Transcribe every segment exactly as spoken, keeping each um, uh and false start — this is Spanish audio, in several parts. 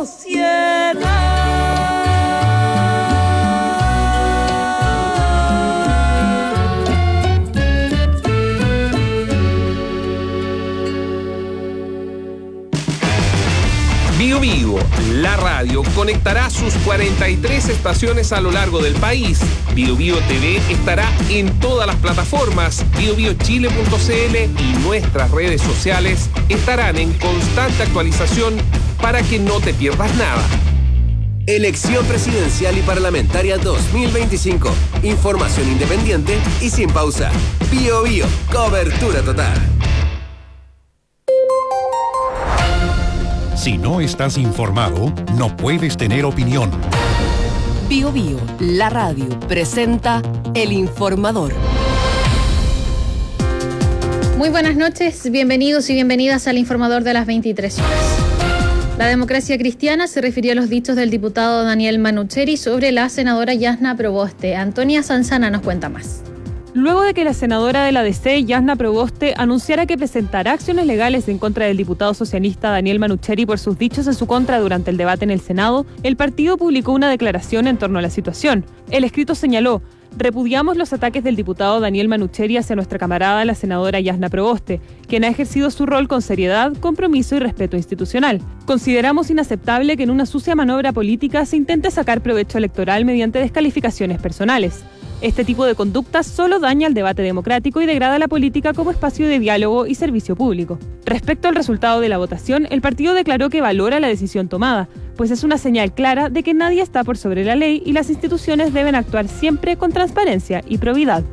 sociedad. Bio Bio, la radio, conectará sus cuarenta y tres estaciones a lo largo del país. Bio Bio T V estará en todas las plataformas. bio bio chile punto c l y nuestras redes sociales estarán en constante actualización para que no te pierdas nada. Elección presidencial y parlamentaria dos mil veinticinco. Información independiente y sin pausa. Bio Bio, cobertura total. Si no estás informado, no puedes tener opinión. Bio Bio, la radio, presenta El Informador. Muy buenas noches, bienvenidos y bienvenidas al Informador de las veintitrés horas. La Democracia Cristiana se refirió a los dichos del diputado Daniel Manucheri sobre la senadora Yasna Proboste. Antonia Sanzana nos cuenta más. Luego de que la senadora de la D C, Yasna Proboste, anunciara que presentará acciones legales en contra del diputado socialista Daniel Manucheri por sus dichos en su contra durante el debate en el Senado, el partido publicó una declaración en torno a la situación. El escrito señaló: repudiamos los ataques del diputado Daniel Manucheri hacia nuestra camarada, la senadora Yasna Proboste, quien ha ejercido su rol con seriedad, compromiso y respeto institucional. Consideramos inaceptable que en una sucia maniobra política se intente sacar provecho electoral mediante descalificaciones personales. Este tipo de conductas solo daña el debate democrático y degrada la política como espacio de diálogo y servicio público. Respecto al resultado de la votación, el partido declaró que valora la decisión tomada, pues es una señal clara de que nadie está por sobre la ley y las instituciones deben actuar siempre con transparencia y probidad.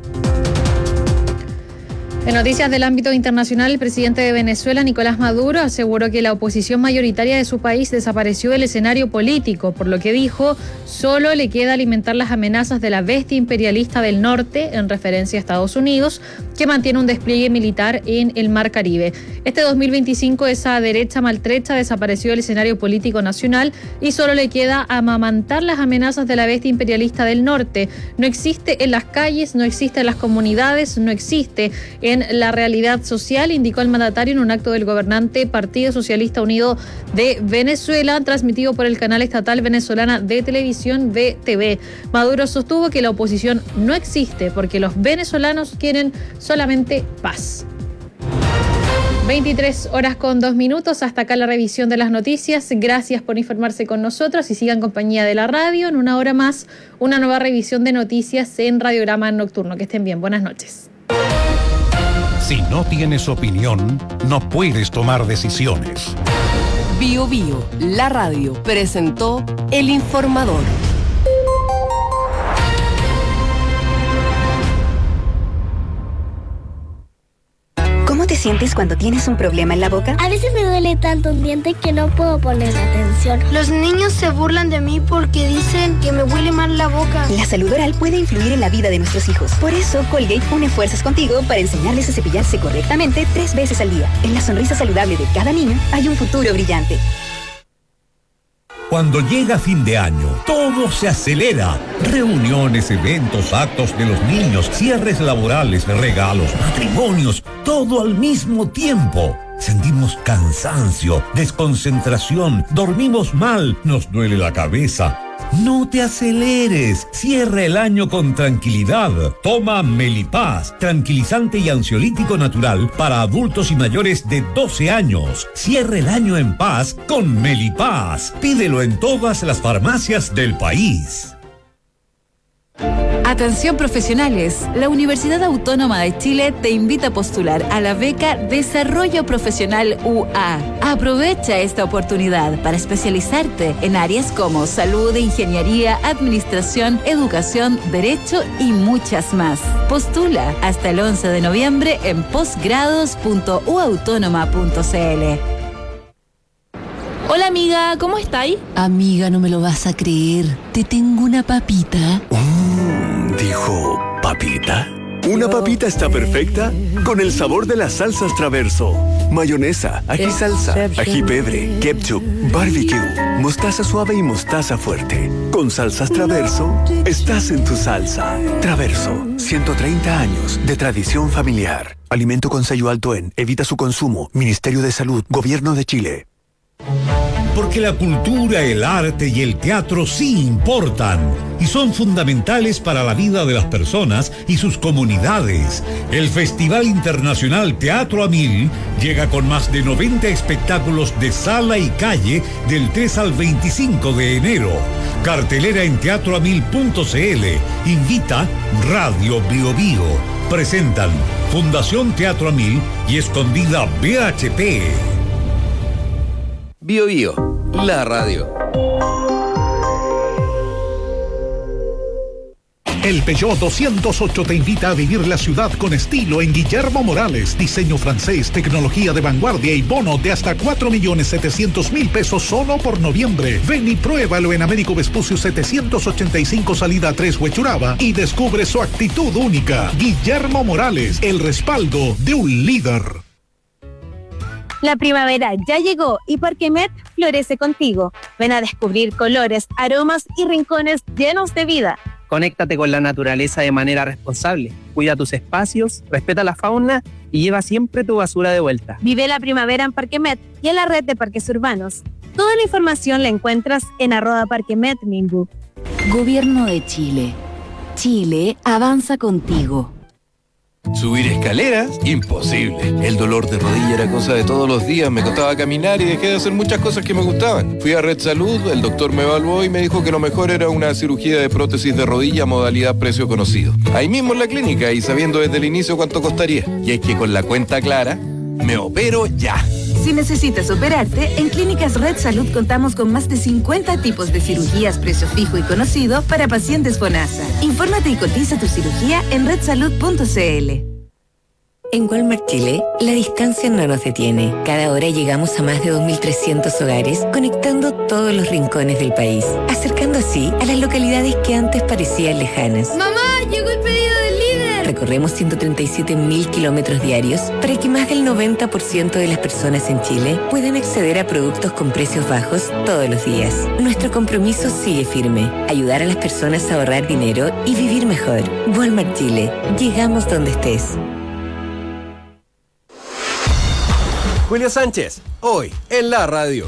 En noticias del ámbito internacional, el presidente de Venezuela, Nicolás Maduro, aseguró que la oposición mayoritaria de su país desapareció del escenario político, por lo que dijo, solo le queda alimentar las amenazas de la bestia imperialista del norte, en referencia a Estados Unidos, que mantiene un despliegue militar en el Mar Caribe. Este dos mil veinticinco, esa derecha maltrecha desapareció del escenario político nacional y solo le queda amamantar las amenazas de la bestia imperialista del norte. No existe en las calles, no existe en las comunidades, no existe en la realidad social, indicó el mandatario en un acto del gobernante Partido Socialista Unido de Venezuela, transmitido por el canal estatal venezolana de televisión V T V. Maduro sostuvo que la oposición no existe porque los venezolanos quieren solamente paz. veintitrés horas con dos minutos, hasta acá la revisión de las noticias. Gracias por informarse con nosotros y sigan compañía de la radio. En una hora más, una nueva revisión de noticias en Radiograma Nocturno. Que estén bien, buenas noches. Si no tienes opinión, no puedes tomar decisiones. Bio Bio, la radio, presentó El Informador. ¿Cómo te sientes cuando tienes un problema en la boca? A veces me duele tanto un diente que no puedo poner atención. Los niños se burlan de mí porque dicen que me huele mal la boca. La salud oral puede influir en la vida de nuestros hijos. Por eso, Colgate une fuerzas contigo para enseñarles a cepillarse correctamente tres veces al día. En la sonrisa saludable de cada niño hay un futuro brillante. Cuando llega fin de año, todo se acelera. Reuniones, eventos, actos de los niños, cierres laborales, regalos, matrimonios, todo al mismo tiempo. Sentimos cansancio, desconcentración, dormimos mal, nos duele la cabeza. No te aceleres, cierra el año con tranquilidad. Toma Melipaz, tranquilizante y ansiolítico natural para adultos y mayores de doce años. Cierra el año en paz con Melipaz. Pídelo en todas las farmacias del país. Atención profesionales, la Universidad Autónoma de Chile te invita a postular a la beca Desarrollo Profesional U A. Aprovecha esta oportunidad para especializarte en áreas como salud, ingeniería, administración, educación, derecho y muchas más. Postula hasta el once de noviembre en posgrados punto u autónoma punto c l. Hola amiga, ¿cómo estáis? Amiga, no me lo vas a creer. Te tengo una papita. Mm, dijo, ¿papita? Una papita está perfecta con el sabor de las salsas Traverso. Mayonesa, ají salsa, ají pebre, ketchup, barbecue, mostaza suave y mostaza fuerte. Con salsas Traverso, estás en tu salsa. Traverso, ciento treinta años de tradición familiar. Alimento con sello alto en Evita su consumo. Ministerio de Salud, Gobierno de Chile. Porque la cultura, el arte y el teatro sí importan y son fundamentales para la vida de las personas y sus comunidades. El Festival Internacional Teatro a Mil llega con más de noventa espectáculos de sala y calle del tres al veinticinco de enero. Cartelera en teatro a mil punto c l. Invita Radio Bio Bio. Presentan Fundación Teatro a Mil y Escondida B H P. Bio Bio, la radio. El Peugeot doscientos ocho te invita a vivir la ciudad con estilo en Guillermo Morales. Diseño francés, tecnología de vanguardia y bono de hasta cuatro millones setecientos mil pesos solo por noviembre. Ven y pruébalo en Américo Vespucio setecientos ochenta y cinco salida tres Huechuraba y descubre su actitud única. Guillermo Morales, el respaldo de un líder. La primavera ya llegó y Parquemet florece contigo. Ven a descubrir colores, aromas y rincones llenos de vida. Conéctate con la naturaleza de manera responsable. Cuida tus espacios, respeta la fauna y lleva siempre tu basura de vuelta. Vive la primavera en Parquemet y en la red de parques urbanos. Toda la información la encuentras en arroba Parquemet Minbu. Gobierno de Chile. Chile avanza contigo. Subir escaleras, imposible. El dolor de rodilla era cosa de todos los días. Me costaba caminar y dejé de hacer muchas cosas que me gustaban. Fui a Red Salud, el doctor me evaluó y me dijo que lo mejor era una cirugía de prótesis de rodilla modalidad precio conocido. Ahí mismo en la clínica y sabiendo desde el inicio cuánto costaría. Y es que con la cuenta clara, me opero ya. Si necesitas operarte, en Clínicas Red Salud contamos con más de cincuenta tipos de cirugías precio fijo y conocido para pacientes FONASA. Infórmate y cotiza tu cirugía en red salud punto c l. En Walmart Chile, la distancia no nos detiene. Cada hora llegamos a más de dos mil trescientos hogares, conectando todos los rincones del país, acercando así a las localidades que antes parecían lejanas. ¡Mamá! ¡Llegó el pedido del líder! Recorremos ciento treinta y siete mil kilómetros diarios para que más del noventa por ciento de las personas en Chile puedan acceder a productos con precios bajos todos los días. Nuestro compromiso sigue firme: ayudar a las personas a ahorrar dinero y vivir mejor. Walmart Chile. Llegamos donde estés. Julio Sánchez, hoy en la radio.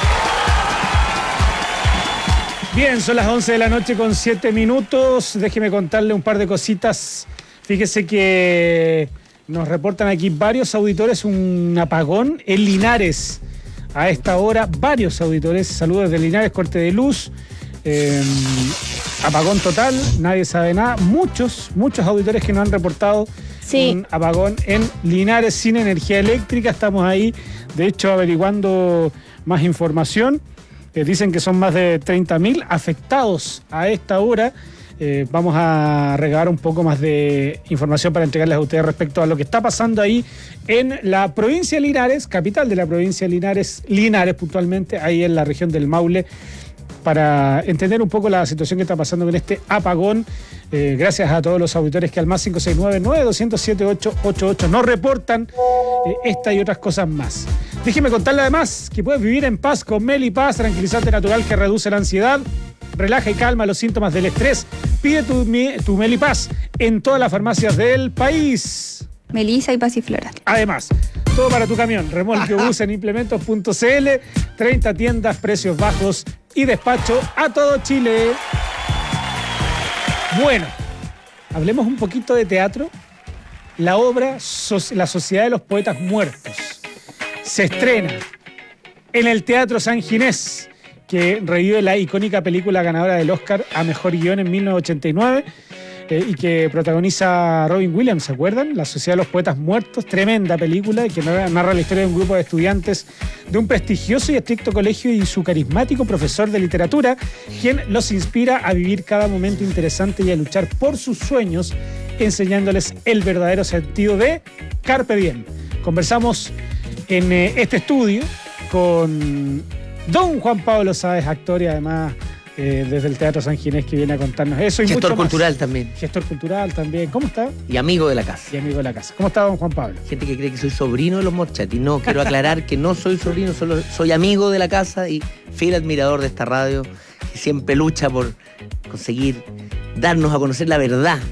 Bien, son las once de la noche con siete minutos. Déjeme contarle un par de cositas. Fíjese que nos reportan aquí varios auditores un apagón en Linares. A esta hora, varios auditores. Saludos desde Linares, corte de luz. Eh, apagón total, nadie sabe nada. Muchos, muchos auditores que nos han reportado sí. un apagón en Linares sin energía eléctrica. Estamos ahí, de hecho, averiguando más información. Eh, dicen que son más de treinta mil afectados a esta hora. Eh, vamos a regalar un poco más de información para entregarles a ustedes respecto a lo que está pasando ahí en la provincia de Linares, capital de la provincia de Linares, Linares puntualmente, ahí en la región del Maule, para entender un poco la situación que está pasando con este apagón. Eh, gracias a todos los auditores que al más cinco seis nueve, nueve dos cero siete, ocho ocho ocho nos reportan eh, esta y otras cosas más. Déjeme contarle además que puedes vivir en paz con Melipaz, tranquilizante natural que reduce la ansiedad, relaja y calma los síntomas del estrés. Pide tu, tu Melipaz en todas las farmacias del país. Melisa y Pasiflora. Además, todo para tu camión, remolque o bus en implementos punto c l, treinta tiendas, precios bajos y despacho a todo Chile. Bueno, hablemos un poquito de teatro. La obra La Sociedad de los Poetas Muertos se estrena en el Teatro San Ginés, que revive la icónica película ganadora del Oscar a Mejor Guión en mil novecientos ochenta y nueve eh, y que protagoniza Robin Williams, ¿se acuerdan? La Sociedad de los Poetas Muertos, tremenda película que narra la historia de un grupo de estudiantes de un prestigioso y estricto colegio y su carismático profesor de literatura, quien los inspira a vivir cada momento interesante y a luchar por sus sueños, enseñándoles el verdadero sentido de Carpe Diem. Conversamos en eh, este estudio con don Juan Pablo Sáez, actor y además eh, desde el Teatro San Ginés, que viene a contarnos eso y gestor mucho cultural más. También. Gestor cultural también. ¿Cómo está? Y amigo de la casa. Y amigo de la casa. ¿Cómo está don Juan Pablo? Gente que cree que soy sobrino de los Morchetti. No, quiero aclarar que no soy sobrino, solo soy amigo de la casa y fiel admirador de esta radio, que siempre lucha por conseguir darnos a conocer la verdad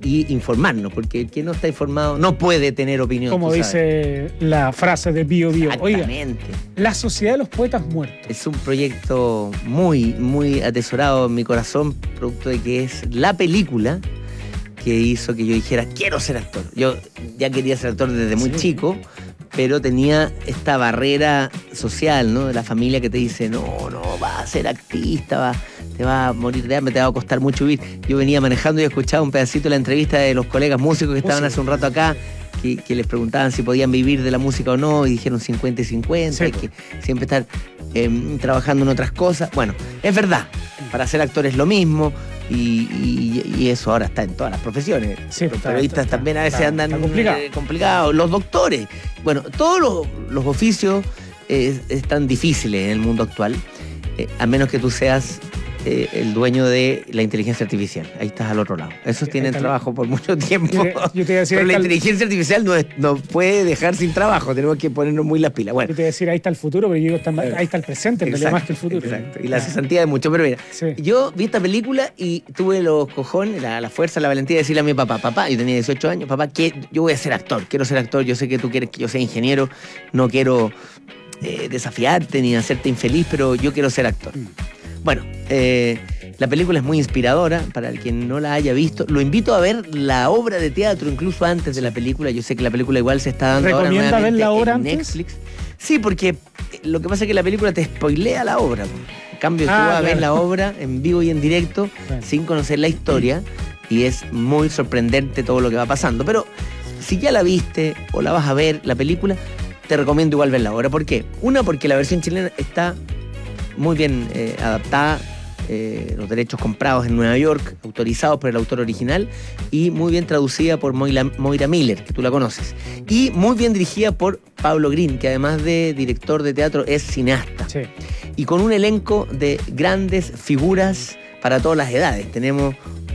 y informarnos, porque el que no está informado no puede tener opinión. Como dice la frase de Bio Bio. Exactamente. Oiga, la Sociedad de los Poetas Muertos. Es un proyecto muy, muy atesorado en mi corazón, producto de que es la película que hizo que yo dijera, quiero ser actor. Yo ya quería ser actor desde muy sí. chico, pero tenía esta barrera social, ¿no? De la familia que te dice, no, no, vas a ser artista, va, te va a morir de hambre, te va a costar mucho vivir. Yo venía manejando y escuchaba un pedacito de la entrevista de los colegas músicos que estaban hace un rato acá, que, que les preguntaban si podían vivir de la música o no, y dijeron cincuenta y cincuenta, sí. hay que siempre estar eh, trabajando en otras cosas. Bueno, es verdad, para ser actor es lo mismo, y, y, y eso ahora está en todas las profesiones. Sí, los periodistas está, también a veces está, andan está complicado. Eh, complicados, los doctores. Bueno, todos los, los oficios eh, están difíciles en el mundo actual, eh, a menos que tú seas eh, el dueño de la inteligencia artificial. Ahí estás al otro lado. Esos tienen trabajo por mucho tiempo. Yo te, yo te decir, pero la inteligencia el... artificial no es, nos puede dejar sin trabajo. Tenemos que ponernos muy las pilas. Bueno, yo te voy a decir, ahí está el futuro, pero yo digo, está, ahí está el presente, en realidad más que el futuro. Exacto. Y la cesantía de mucho. Pero mira, sí. yo vi esta película y tuve los cojones, la, la fuerza, la valentía de decirle a mi papá, papá, yo tenía dieciocho años, papá, que yo voy a ser actor, quiero ser actor, yo sé que tú quieres que yo sea ingeniero, no quiero eh, desafiarte ni hacerte infeliz, pero yo quiero ser actor. Mm. Bueno, eh, la película es muy inspiradora, para el quien no la haya visto. Lo invito a ver la obra de teatro, incluso antes de la película. Yo sé que la película igual se está dando ahora nuevamente ver la obra en antes? Netflix. Sí, porque lo que pasa es que la película te spoilea la obra. En cambio, ah, tú vas claro. a ver la obra en vivo y en directo, claro. sin conocer la historia, y es muy sorprendente todo lo que va pasando. Pero si ya la viste o la vas a ver, la película, te recomiendo igual verla ahora. ¿Por qué? Una, porque la versión chilena está muy bien eh, adaptada, eh, los derechos comprados en Nueva York, autorizados por el autor original, y muy bien traducida por Moira, Moira Miller, que tú la conoces, y muy bien dirigida por Pablo Green, que además de director de teatro es cineasta. Sí. Y con un elenco de grandes figuras para todas las edades. Tenemos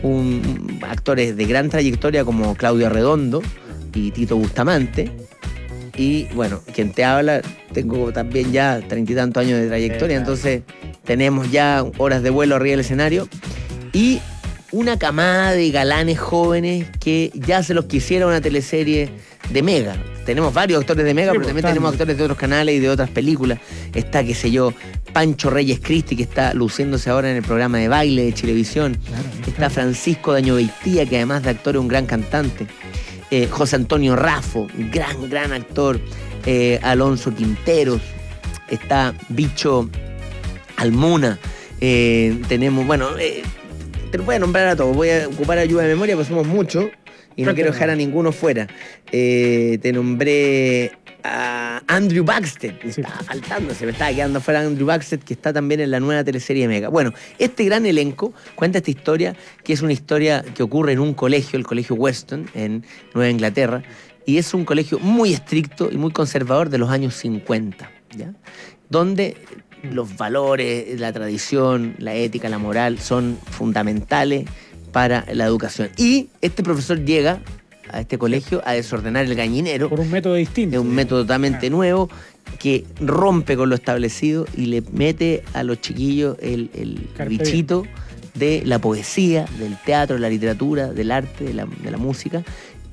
un, actores de gran trayectoria como Claudio Arredondo y Tito Bustamante. Y bueno, quien te habla, tengo también ya treinta y tantos años de trayectoria, entonces tenemos ya horas de vuelo arriba del escenario. Y una camada de galanes jóvenes que ya se los quisiera una teleserie de Mega. Tenemos varios actores de Mega, sí, pero también tenemos bien. actores de otros canales y de otras películas. Está, qué sé yo, Pancho Reyes Cristi, que está luciéndose ahora en el programa de baile de Chilevisión. Claro, está claro. Francisco Daño Beitía, que además de actor es un gran cantante. Eh, José Antonio Raffo, gran, gran actor. Eh, Alonso Quinteros. Está Bicho Almuna. Eh, tenemos, bueno, eh, te lo voy a nombrar a todos. Voy a ocupar ayuda de memoria porque somos muchos y no quiero dejar a ninguno fuera. Eh, te nombré a Andrew Baxter. Me sí. estaba faltando, se me estaba quedando fuera Andrew Baxter, que está también en la nueva teleserie Mega. Bueno, este gran elenco cuenta esta historia, que es una historia que ocurre en un colegio, el Colegio Weston, en Nueva Inglaterra, y es un colegio muy estricto y muy conservador de los años cincuenta, ¿ya? Donde los valores, la tradición, la ética, la moral son fundamentales para la educación. Y este profesor llega a este colegio a desordenar el gallinero. Por un método distinto. Es un método totalmente ah. nuevo que rompe con lo establecido y le mete a los chiquillos el, el bichito de la poesía, del teatro, de la literatura, del arte, de la, de la música,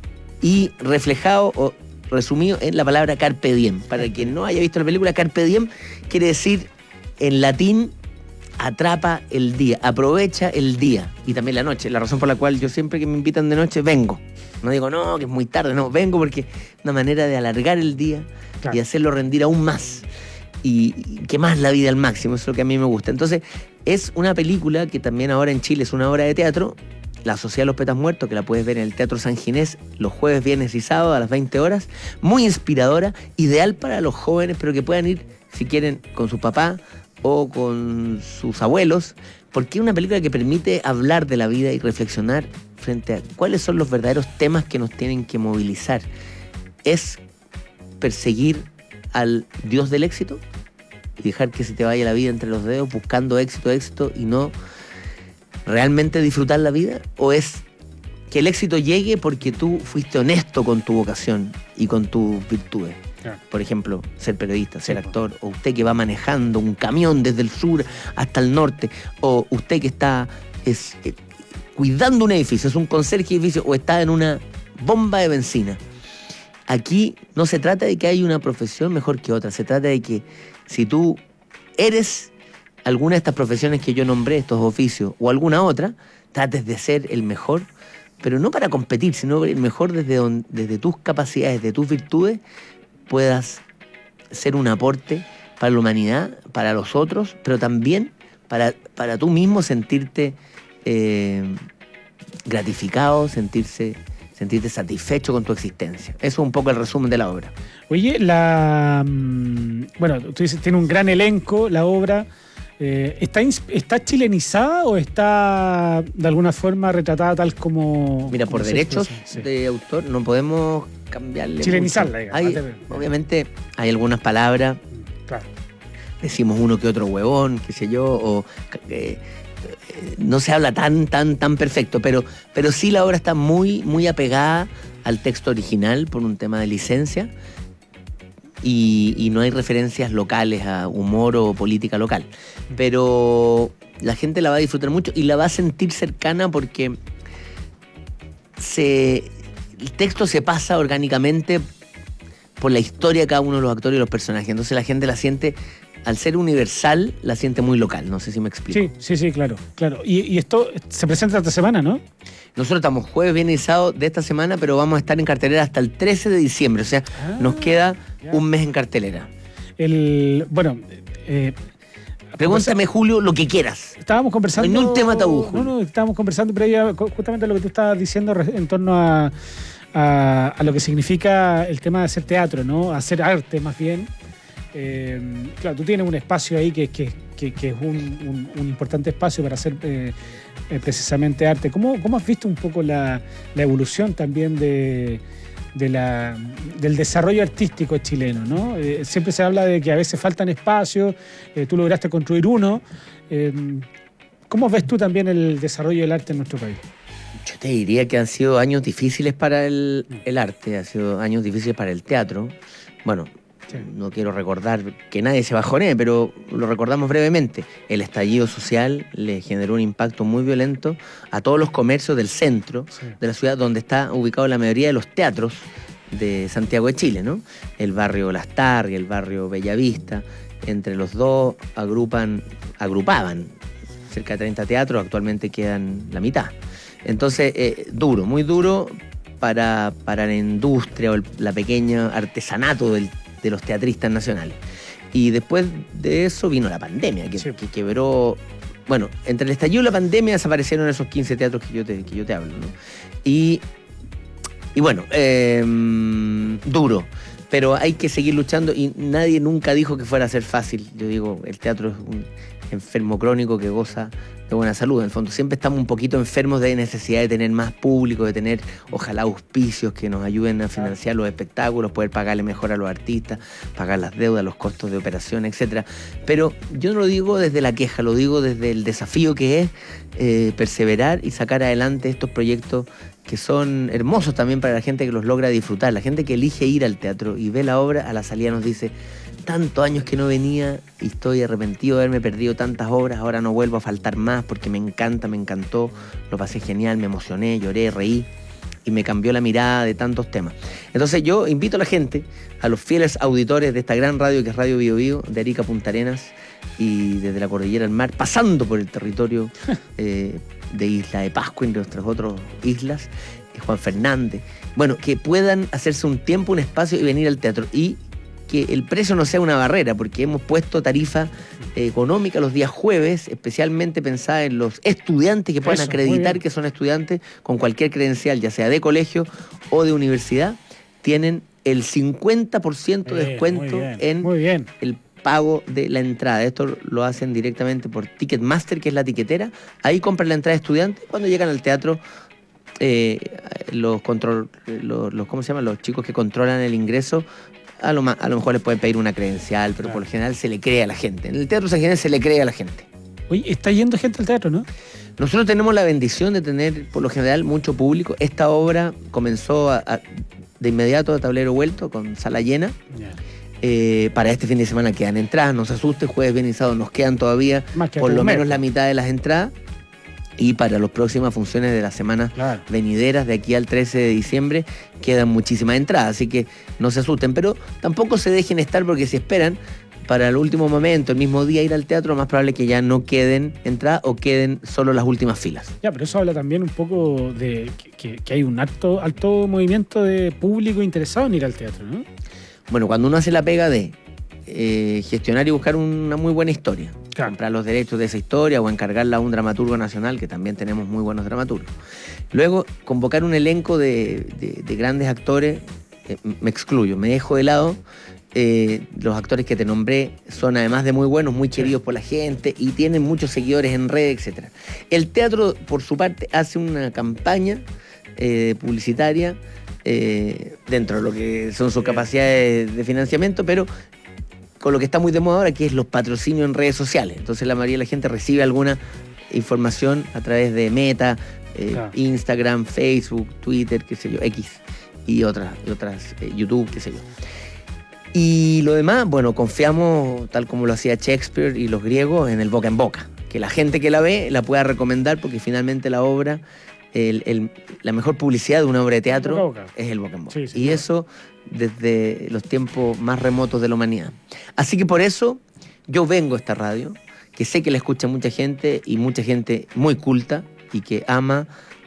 y reflejado o resumido en la palabra carpe diem. Para quien no haya visto la película, carpe diem quiere decir en latín atrapa el día, aprovecha el día y también la noche. La razón por la cual yo siempre que me invitan de noche vengo. No digo, no, que es muy tarde, no, vengo porque es una manera de alargar el día, claro, y hacerlo rendir aún más y, y que más la vida al máximo. Eso es lo que a mí me gusta. Entonces, es una película que también ahora en Chile es una obra de teatro, La Sociedad de los Poetas Muertos, que la puedes ver en el Teatro San Ginés los jueves, viernes y sábados a las veinte horas. Muy inspiradora, ideal para los jóvenes, pero que puedan ir, si quieren, con su papá o con sus abuelos, porque es una película que permite hablar de la vida y reflexionar frente a cuáles son los verdaderos temas que nos tienen que movilizar. ¿Es perseguir al Dios del éxito y dejar que se te vaya la vida entre los dedos buscando éxito, éxito y no realmente disfrutar la vida? ¿O es que el éxito llegue porque tú fuiste honesto con tu vocación y con tus virtudes? Claro. Por ejemplo, ser periodista, ser actor, o usted que va manejando un camión desde el sur hasta el norte, o usted que está es, eh, cuidando un edificio, es un conserje de edificio o está en una bomba de benzina. Aquí no se trata de que haya una profesión mejor que otra, se trata de que si tú eres alguna de estas profesiones que yo nombré, estos oficios, o alguna otra, trates de ser el mejor, pero no para competir, sino el mejor desde, donde, desde tus capacidades, de tus virtudes, puedas ser un aporte para la humanidad, para los otros, pero también para, para tú mismo sentirte eh, gratificado, sentirse, sentirte satisfecho con tu existencia. Eso es un poco el resumen de la obra. Oye, la bueno, tú dices, tiene un gran elenco, la obra. Eh, ¿está, ¿Está chilenizada o está de alguna forma retratada tal como... Mira, por derechos sí. de autor no podemos cambiarle chilenizarla, digamos. Hay, obviamente hay algunas palabras, claro. Decimos uno que otro huevón, qué sé yo, o eh, no se habla tan, tan, tan perfecto, pero, pero sí la obra está muy, muy apegada al texto original por un tema de licencia. Y, y no hay referencias locales a humor o política local. Pero la gente la va a disfrutar mucho y la va a sentir cercana porque se, el texto se pasa orgánicamente por la historia de cada uno de los actores y los personajes. Entonces la gente la siente, al ser universal, la siente muy local. No sé si me explico. Sí, sí, sí, claro. claro. Y, y esto se presenta esta semana, ¿no? Nosotros estamos jueves, viernes y sábado de esta semana, pero vamos a estar en cartelera hasta el trece de diciembre. O sea, ah, nos queda ya. un mes en cartelera. El, bueno... Eh, Pregúntame, Julio, lo que quieras. Estábamos conversando... No hay un tema tabú, Julio. No, no, estábamos conversando previa, justamente lo que tú estabas diciendo en torno a, a, a lo que significa el tema de hacer teatro, ¿no? Hacer arte, más bien. Eh, claro, tú tienes un espacio ahí que, que, que, que es un, un, un importante espacio para hacer eh, eh, precisamente arte. ¿Cómo, ¿Cómo has visto un poco la, la evolución también de, de la, del desarrollo artístico chileno, ¿no? Eh, siempre se habla de que a veces faltan espacios, eh, tú lograste construir uno. Eh, ¿Cómo ves tú también el desarrollo del arte en nuestro país? Yo te diría que han sido años difíciles para el, el arte, han sido años difíciles para el teatro. Bueno, sí. No quiero recordar que nadie se bajonee, pero lo recordamos brevemente. El estallido social le generó un impacto muy violento a todos los comercios del centro sí. de la ciudad, donde está ubicado la mayoría de los teatros de Santiago de Chile, ¿no? El barrio Las Tarrias, el barrio Bellavista. Entre los dos agrupan, agrupaban cerca de treinta teatros, actualmente quedan la mitad. Entonces, eh, duro, muy duro para, para la industria o el la pequeña artesanato del de los teatristas nacionales. Y después de eso vino la pandemia, que, sí. que quebró... Bueno, entre el estallido y la pandemia desaparecieron esos quince teatros que yo te, que yo te hablo, ¿no? Y, y bueno, eh, duro, pero hay que seguir luchando y nadie nunca dijo que fuera a ser fácil. Yo digo, el teatro es un enfermo crónico que goza de buena salud. En el fondo siempre estamos un poquito enfermos de necesidad de tener más público, de tener ojalá auspicios que nos ayuden a financiar los espectáculos, poder pagarle mejor a los artistas, pagar las deudas, los costos de operación, etcétera. Pero yo no lo digo desde la queja, lo digo desde el desafío que es eh, perseverar y sacar adelante estos proyectos que son hermosos también para la gente que los logra disfrutar. La gente que elige ir al teatro y ve la obra, a la salida nos dice: tantos años que no venía y estoy arrepentido de haberme perdido tantas obras, ahora no vuelvo a faltar más porque me encanta, me encantó, lo pasé genial, me emocioné, lloré, reí y me cambió la mirada de tantos temas. Entonces yo invito a la gente, a los fieles auditores de esta gran radio que es Radio Bio Bio, de Arica a Punta Arenas y desde la Cordillera al Mar, pasando por el territorio eh, de Isla de Pascua, entre otras otras islas, Juan Fernández, bueno, que puedan hacerse un tiempo, un espacio y venir al teatro. Y que el precio no sea una barrera, porque hemos puesto tarifa eh, económica los días jueves, especialmente pensada en los estudiantes que puedan Eso, acreditar que son estudiantes con cualquier credencial, ya sea de colegio o de universidad, tienen el cincuenta por ciento de descuento muy bien, en muy bien. el pago de la entrada. Esto lo hacen directamente por Ticketmaster, que es la tiquetera. Ahí compran la entrada de estudiantes. Cuando llegan al teatro, eh, los, control, los, los, ¿cómo se llaman? Los chicos que controlan el ingreso, A lo, a lo mejor les pueden pedir una credencial, pero claro. por lo general se le cree a la gente. En el teatro en general se le cree a la gente. Oye, está yendo gente al teatro, ¿no? Nosotros tenemos la bendición de tener, por lo general, mucho público. Esta obra comenzó a, a, de inmediato a tablero vuelto, con sala llena. Yeah. Eh, para este fin de semana quedan entradas, no se asuste, jueves, viernes y sábado nos quedan todavía por lo menos la mitad de las entradas. Y para las próximas funciones de las semanas claro. venideras, de aquí al trece de diciembre, quedan muchísimas entradas, así que no se asusten, pero tampoco se dejen estar, porque si esperan para el último momento, el mismo día ir al teatro, lo más probable es que ya no queden entradas o queden solo las últimas filas. Ya, pero eso habla también un poco de que, que, que hay un alto, alto movimiento de público interesado en ir al teatro, ¿no? Bueno, cuando uno hace la pega de eh, gestionar y buscar una muy buena historia, claro. comprar los derechos de esa historia o encargarla a un dramaturgo nacional, que también tenemos muy buenos dramaturgos. Luego, convocar un elenco de, de, de grandes actores, eh, me excluyo, me dejo de lado. Eh, los actores que te nombré son además de muy buenos, muy queridos por la gente y tienen muchos seguidores en redes, etcétera. El teatro, por su parte, hace una campaña eh, publicitaria eh, dentro de lo que son sus capacidades de financiamiento, pero con lo que está muy de moda ahora, que es los patrocinios en redes sociales. Entonces la mayoría de la gente recibe alguna información a través de Meta, eh, claro. Instagram, Facebook, Twitter, qué sé yo, X y otras, y otras eh, YouTube, qué sé yo. Y lo demás, bueno, confiamos, tal como lo hacía Shakespeare y los griegos, en el boca en boca. Que la gente que la ve la pueda recomendar, porque finalmente la obra, el, el, la mejor publicidad de una obra de teatro boca boca. es el boca en boca. Sí, sí, y claro. eso desde los tiempos más remotos de la humanidad. Así que por eso yo vengo a esta radio, que sé que la escucha mucha gente y mucha gente muy culta y que ama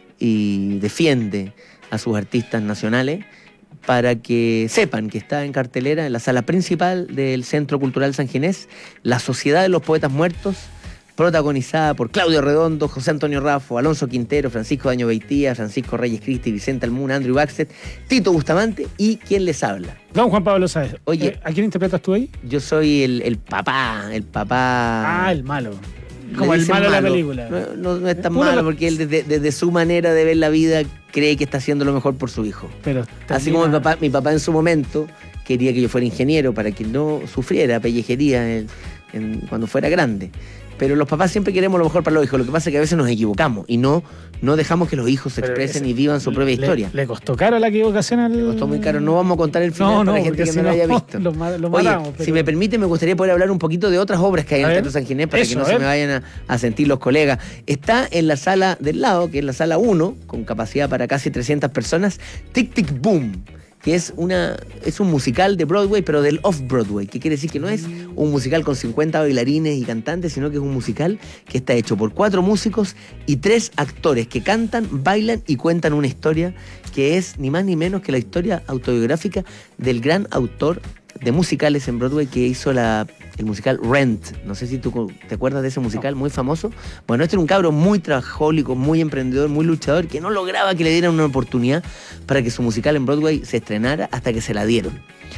y defiende a sus artistas nacionales, para que sepan que está en cartelera en la sala principal del Centro Cultural San Ginés, La Sociedad de los Poetas Muertos, protagonizada por Claudio Redondo, José Antonio Raffo, Alonso Quintero, Francisco Daño Beitía, Francisco Reyes Cristi, Vicente Almún, Andrew Baxter, Tito Bustamante y quien les habla. Don Juan Pablo Sáez. Oye, eh, ¿a quién interpretas tú ahí? Yo soy el, el papá, el papá... Ah, el malo. Como el malo de la película. No, no, no es tan malo, la... porque él desde, desde su manera de ver la vida cree que está haciendo lo mejor por su hijo. Pero así como mi papá, mi papá en su momento quería que yo fuera ingeniero para que no sufriera pellejería en, en, cuando fuera grande. Pero los papás siempre queremos lo mejor para los hijos. Lo que pasa es que a veces nos equivocamos y no, no dejamos que los hijos se expresen ese, y vivan su propia le, historia. ¿Le costó caro la equivocación al...? Le costó muy caro. No vamos a contar el final no, no, para la gente que no lo haya visto. Lo, lo Oye, matamos, pero... si me permite, me gustaría poder hablar un poquito de otras obras que hay a en el Teatro San Ginés para eso, que no se me vayan a, a sentir los colegas. Está en la sala del lado, que es la sala uno, con capacidad para casi trescientas personas, Tic Tic Boom, que es, una, es un musical de Broadway, pero del off-Broadway, que quiere decir que no es un musical con cincuenta bailarines y cantantes, sino que es un musical que está hecho por cuatro músicos y tres actores que cantan, bailan y cuentan una historia que es ni más ni menos que la historia autobiográfica del gran autor de musicales en Broadway que hizo la, el musical Rent. No sé si tú te acuerdas de ese musical muy famoso. Bueno, este era un cabro muy trabajólico, muy emprendedor, muy luchador, que no lograba que le dieran una oportunidad para que su musical en Broadway se estrenara hasta que se la dieron.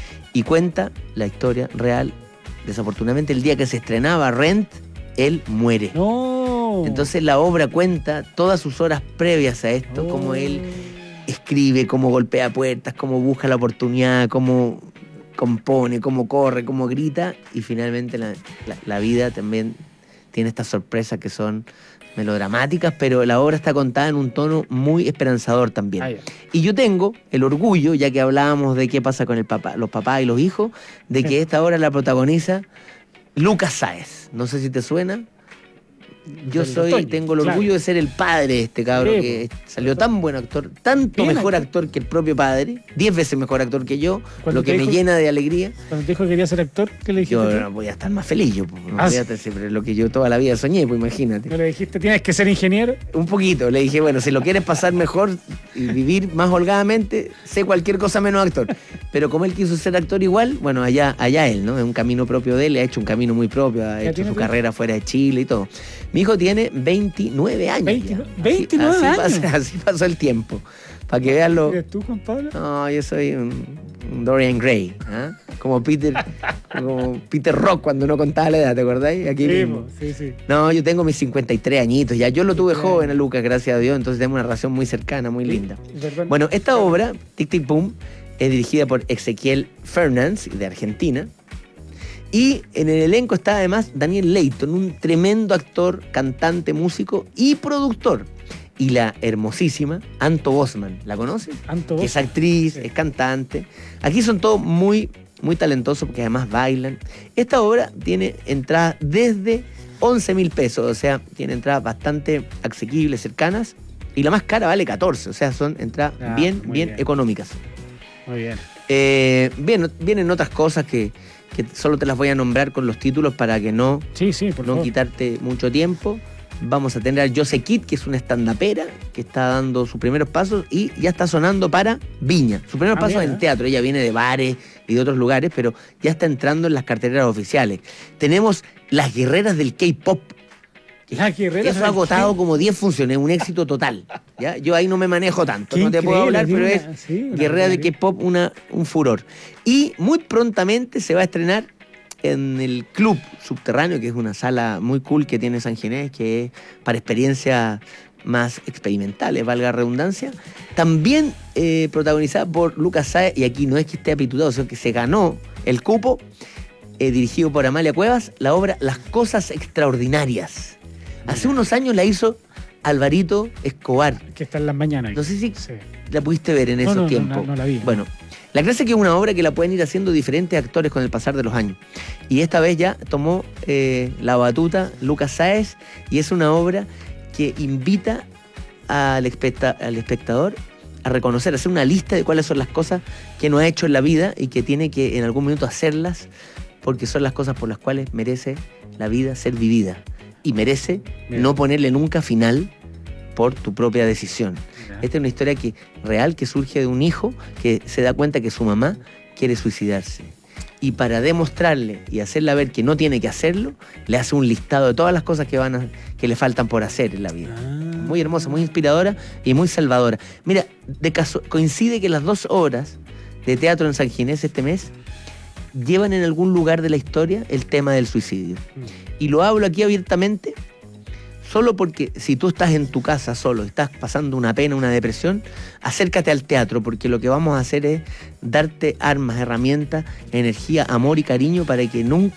Y cuenta la historia real. Desafortunadamente, el día que se estrenaba Rent, él muere. No. Entonces la obra cuenta todas sus horas previas a esto, oh. cómo él escribe, cómo golpea puertas, cómo busca la oportunidad, cómo compone, cómo corre, cómo grita, y finalmente la, la, la vida también tiene estas sorpresas que son melodramáticas, pero la obra está contada en un tono muy esperanzador también. Ay. Y yo tengo el orgullo, ya que hablábamos de qué pasa con el papá, los papás y los hijos, de que esta obra la protagoniza Lucas Sáez. No sé si te suena. Yo soy, tengo el orgullo claro. de ser el padre de este cabro sí, que salió tan buen actor, tanto Bien, mejor actor que el propio padre, diez veces mejor actor que yo, lo que me dijo, llena de alegría. Cuando te dijo que quería ser actor, ¿qué le dijiste? Yo no voy a estar más feliz, yo, no ah, voy a estar siempre lo que yo toda la vida soñé, pues imagínate. ¿No le dijiste, tienes que ser ingeniero? Un poquito, le dije, bueno, si lo quieres pasar mejor y vivir más holgadamente, sé cualquier cosa menos actor. Pero como él quiso ser actor igual, bueno, allá, allá él, ¿no? Es un camino propio de él, ha hecho un camino muy propio, ha hecho su carrera fuera de Chile y todo. Mi hijo tiene veintinueve años. veintinueve, veintinueve así, años. Así pasó, así pasó el tiempo. Para que vean lo. ¿Eres tú, Juan Pablo? No, yo soy un, un Dorian Gray. ¿eh? Como Peter como Peter Rock cuando no contaba la edad, ¿te acordáis? Aquí sí, mismo. sí, sí. No, yo tengo mis cincuenta y tres añitos ya. Yo lo tuve joven a Lucas, gracias a Dios. Entonces tenemos una relación muy cercana, muy linda. ¿verdad? Bueno, esta obra, Tic Tic Boom, es dirigida por Ezequiel Fernández, de Argentina. Y en el elenco está además Daniel Layton, un tremendo actor, cantante, músico y productor. Y la hermosísima Anto Bosman, ¿la conoces? Anto que es actriz, sí. es cantante. Aquí son todos muy, muy talentosos porque además bailan. Esta obra tiene entradas desde once mil pesos, o sea, tiene entradas bastante asequibles, cercanas, y la más cara vale catorce, o sea, son entradas ah, bien, bien, bien económicas. Muy bien. Eh, bien, vienen otras cosas que, que solo te las voy a nombrar con los títulos para que no, sí, sí, por no favor. quitarte mucho tiempo. Vamos a tener a Jose Kid, que es una estandapera que está dando sus primeros pasos y ya está sonando para Viña. Sus primeros ah, pasos bien, en teatro. Ella viene de bares y de otros lugares, pero ya está entrando en las carteleras oficiales. Tenemos Las Guerreras del K-Pop. Las Guerreras Eso ha agotado como diez funciones, un éxito total. ¿Ya? Yo ahí no me manejo tanto, no te puedo hablar, pero es sí, Guerrera del K-Pop una, un furor. Y muy prontamente se va a estrenar en el Club Subterráneo, que es una sala muy cool que tiene San Ginés, que es para experiencias más experimentales, valga la redundancia. También eh, protagonizada por Lucas Sáez, y aquí no es que esté apitutado, sino que se ganó el cupo, eh, dirigido por Amalia Cuevas, la obra Las Cosas Extraordinarias. Hace unos años la hizo Alvarito Escobar. Que está en las mañanas. No sé si sí. la pudiste ver en no, esos no, tiempos. No, no, no la vi. Bueno, La Clase, que es una obra que la pueden ir haciendo diferentes actores con el pasar de los años. Y esta vez ya tomó eh, la batuta Lucas Sáez, y es una obra que invita al, especta- al espectador a reconocer, a hacer una lista de cuáles son las cosas que no ha hecho en la vida y que tiene que en algún momento hacerlas, porque son las cosas por las cuales merece la vida ser vivida. Y merece Bien. no ponerle nunca final por tu propia decisión. Bien. Esta es una historia que, real que surge de un hijo que se da cuenta que su mamá quiere suicidarse. Y para demostrarle y hacerle ver que no tiene que hacerlo, le hace un listado de todas las cosas que, van a, que le faltan por hacer en la vida. Ah. Muy hermosa, muy inspiradora y muy salvadora. Mira, de caso, coincide que las dos obras de teatro en San Ginés este mes llevan en algún lugar de la historia el tema del suicidio. Mm. Y lo hablo aquí abiertamente solo porque si tú estás en tu casa solo, estás pasando una pena, una depresión, acércate al teatro, porque lo que vamos a hacer es darte armas, herramientas, energía, amor y cariño para que nunca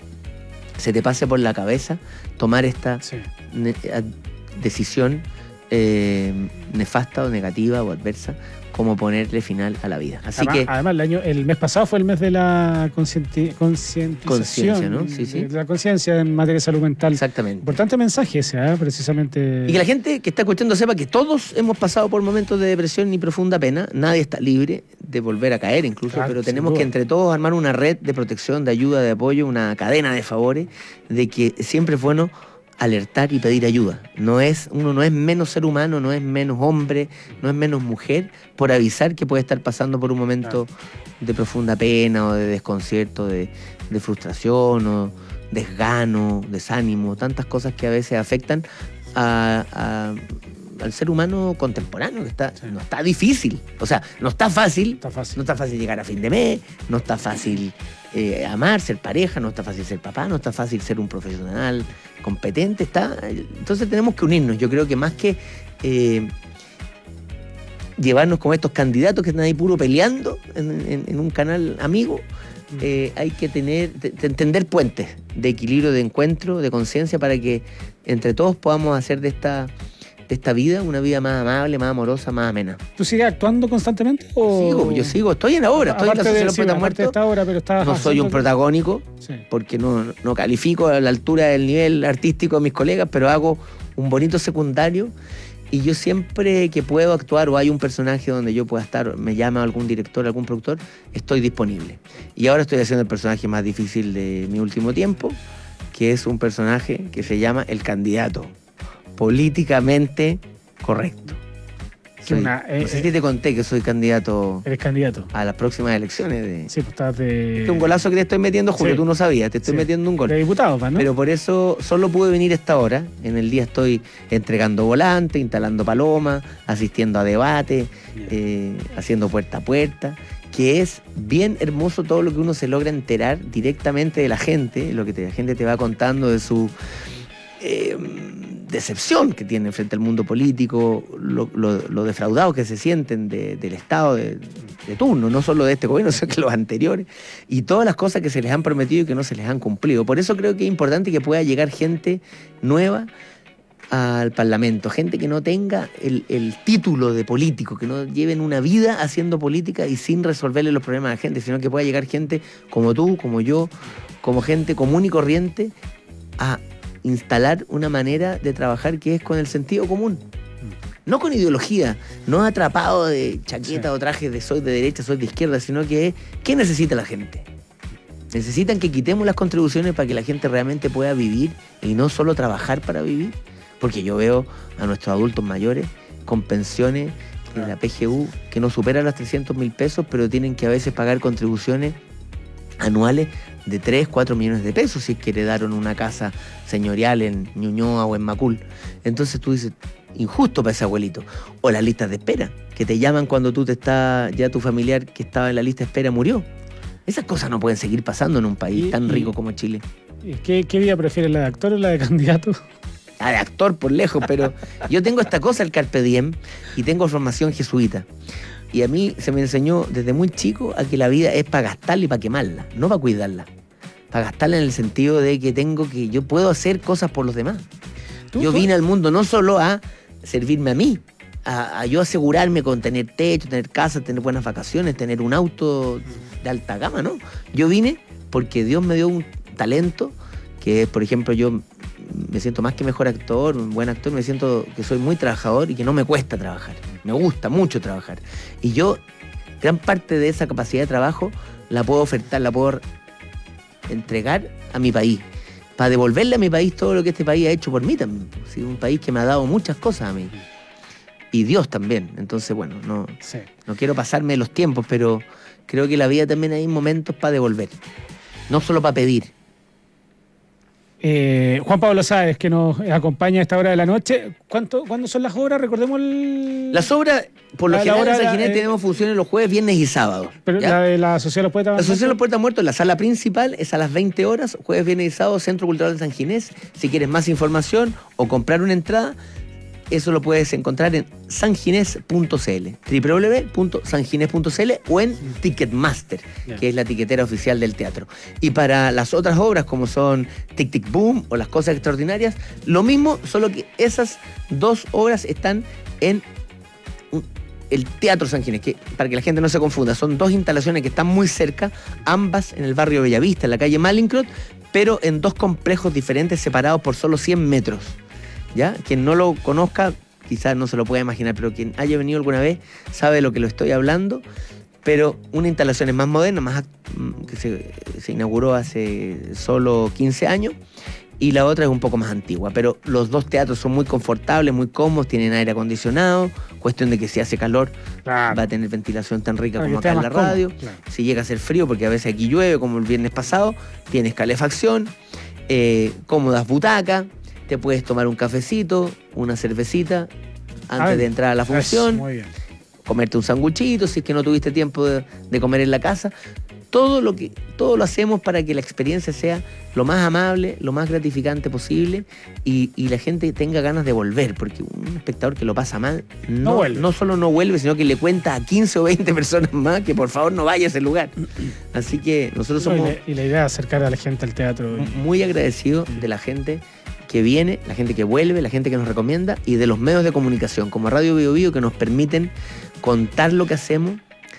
se te pase por la cabeza tomar esta sí. ne- decisión eh, nefasta o negativa o adversa, como ponerle final a la vida. Así además, que además el año, el mes pasado fue el mes de la concienti- concientización, ¿no? Sí, sí. de la conciencia en materia de salud mental. Exactamente. Importante mensaje ese, ¿eh? Precisamente. Y que la gente que está escuchando sepa que todos hemos pasado por momentos de depresión y profunda pena. Nadie está libre de volver a caer incluso, claro, pero tenemos que entre todos armar una red de protección, de ayuda, de apoyo, una cadena de favores, de que siempre es bueno alertar y pedir ayuda. No es, uno no es menos ser humano, no es menos hombre, no es menos mujer por avisar que puede estar pasando por un momento claro. de profunda pena o de desconcierto, de, de frustración o desgano, desánimo, tantas cosas que a veces afectan a, a, al ser humano contemporáneo, que está, sí. no está difícil. O sea, no está fácil, está fácil, no está fácil llegar a fin de mes, no está fácil eh, amar, ser pareja, no está fácil ser papá, no está fácil ser un profesional competente, está. Entonces tenemos que unirnos. Yo creo que más que eh, llevarnos como estos candidatos que están ahí puro peleando en, en, en un canal amigo, eh, hay que tener, de, de entender puentes de equilibrio, de encuentro, de conciencia, para que entre todos podamos hacer de esta, de esta vida una vida más amable, más amorosa, más amena. ¿Tú sigues actuando constantemente? O... Sigo, yo sigo, estoy en la obra, estoy aparte en la de, Asociación sí, aparte de esta obra, pero estás no soy un que... protagónico, sí. porque no, no califico a la altura del nivel artístico de mis colegas, pero hago un bonito secundario. Y yo siempre que puedo actuar o hay un personaje donde yo pueda estar, me llama algún director, algún productor, estoy disponible. Y ahora estoy haciendo el personaje más difícil de mi último tiempo, que es un personaje que se llama El Candidato, políticamente correcto. Soy, una, eh, no sé si eh, te conté que soy candidato. Eres candidato a las próximas elecciones. De, sí, pues estás de. Este es un golazo que te estoy metiendo, Julio, sí. Tú no sabías, te estoy sí. metiendo un gol. De diputado, ¿no? Pero por eso solo pude venir a esta hora. En el día estoy entregando volantes, instalando palomas, asistiendo a debates, eh, haciendo puerta a puerta. Que es bien hermoso todo lo que uno se logra enterar directamente de la gente, lo que te, la gente te va contando de su. Eh, decepción que tienen frente al mundo político, lo, lo, lo defraudados que se sienten de, del Estado de, de turno, no solo de este gobierno, sino que los anteriores, y todas las cosas que se les han prometido y que no se les han cumplido. Por eso creo que es importante que pueda llegar gente nueva al Parlamento, gente que no tenga el, el título de político, que no lleven una vida haciendo política y sin resolverle los problemas a la gente, sino que pueda llegar gente como tú, como yo, como gente común y corriente, a instalar una manera de trabajar que es con el sentido común. No con ideología, no atrapado de chaqueta sí. o trajes de soy de derecha, soy de izquierda, sino que es, ¿qué necesita la gente? Necesitan que quitemos las contribuciones para que la gente realmente pueda vivir y no solo trabajar para vivir. Porque yo veo a nuestros adultos mayores con pensiones en la P G U que no superan los trescientos mil pesos, pero tienen que a veces pagar contribuciones anuales de tres, cuatro millones de pesos si es que heredaron una casa señorial en Ñuñoa o en Macul. Entonces tú dices, injusto para ese abuelito. O las listas de espera, que te llaman cuando tú te estás, ya tu familiar que estaba en la lista de espera murió. Esas cosas no pueden seguir pasando en un país y, tan rico y, como Chile. ¿Qué, qué vida prefieres, la de actor o la de candidato? La de actor por lejos, pero yo tengo esta cosa, el carpe diem, y tengo formación jesuita. Y a mí se me enseñó desde muy chico a que la vida es para gastarla y para quemarla, no para cuidarla. Para gastarla en el sentido de que tengo que, yo puedo hacer cosas por los demás. Yo vine al mundo no solo a servirme a mí, a, a yo asegurarme con tener techo, tener casa, tener buenas vacaciones, tener un auto de alta gama, ¿no? Yo vine porque Dios me dio un talento que, por ejemplo, yo me siento más que mejor actor, un buen actor, me siento que soy muy trabajador y que no me cuesta trabajar. Me gusta mucho trabajar. Y yo, gran parte de esa capacidad de trabajo la puedo ofertar, la puedo entregar a mi país, para devolverle a mi país todo lo que este país ha hecho por mí también. Sí, un país que me ha dado muchas cosas a mí. Y Dios también. Entonces, bueno, no, sí. no quiero pasarme los tiempos, pero creo que en la vida también hay momentos para devolver. No solo para pedir. Eh, Juan Pablo Sáez, que nos acompaña a esta hora de la noche. ¿Cuánto, ¿Cuándo son las obras? Recordemos el... Las obras, por lo la, general, la en San Ginés eh, tenemos funciones los jueves, viernes y sábados. Pero ¿ya? La de la Sociedad de los Poetas Muertos. La Sociedad de los Poetas Muertos, la sala principal es a las veinte horas, jueves, viernes y sábados, Centro Cultural de San Ginés. Si quieres más información o comprar una entrada, eso lo puedes encontrar en sanginés punto c l, doble u doble u doble u punto sanginés punto c l o en Ticketmaster, yeah. que es la tiquetera oficial del teatro. Y para las otras obras, como son Tic Tic Boom o Las Cosas Extraordinarias, lo mismo, solo que esas dos obras están en el Teatro San Ginés, que para que la gente no se confunda, son dos instalaciones que están muy cerca, ambas en el barrio Bellavista, en la calle Malincrot, pero en dos complejos diferentes separados por solo cien metros. ¿Ya? Quien no lo conozca, quizás no se lo pueda imaginar, pero quien haya venido alguna vez sabe de lo que lo estoy hablando. Pero una instalación es más moderna, más, que se, se inauguró hace solo quince años, y la otra es un poco más antigua. Pero los dos teatros son muy confortables, muy cómodos, tienen aire acondicionado, cuestión de que si hace calor claro. va a tener ventilación tan rica claro, como acá en la radio. Cómodo, claro. Si llega a ser frío, porque a veces aquí llueve, como el viernes pasado, tienes calefacción, eh, cómodas butacas. Te puedes tomar un cafecito, una cervecita antes Ay, de entrar a la función, muy bien. Comerte un sanguchito si es que no tuviste tiempo de, de comer en la casa. Todo lo que todo lo hacemos para que la experiencia sea lo más amable, lo más gratificante posible y, y la gente tenga ganas de volver, porque un espectador que lo pasa mal no, no, no solo no vuelve, sino que le cuenta a quince o veinte personas más que por favor no vaya a ese lugar. Así que nosotros somos... No, y, la, y la idea es acercar a la gente al teatro. Muy agradecidos de la gente que viene, la gente que vuelve, la gente que nos recomienda y de los medios de comunicación como Radio Bio Bio que nos permiten contar lo que hacemos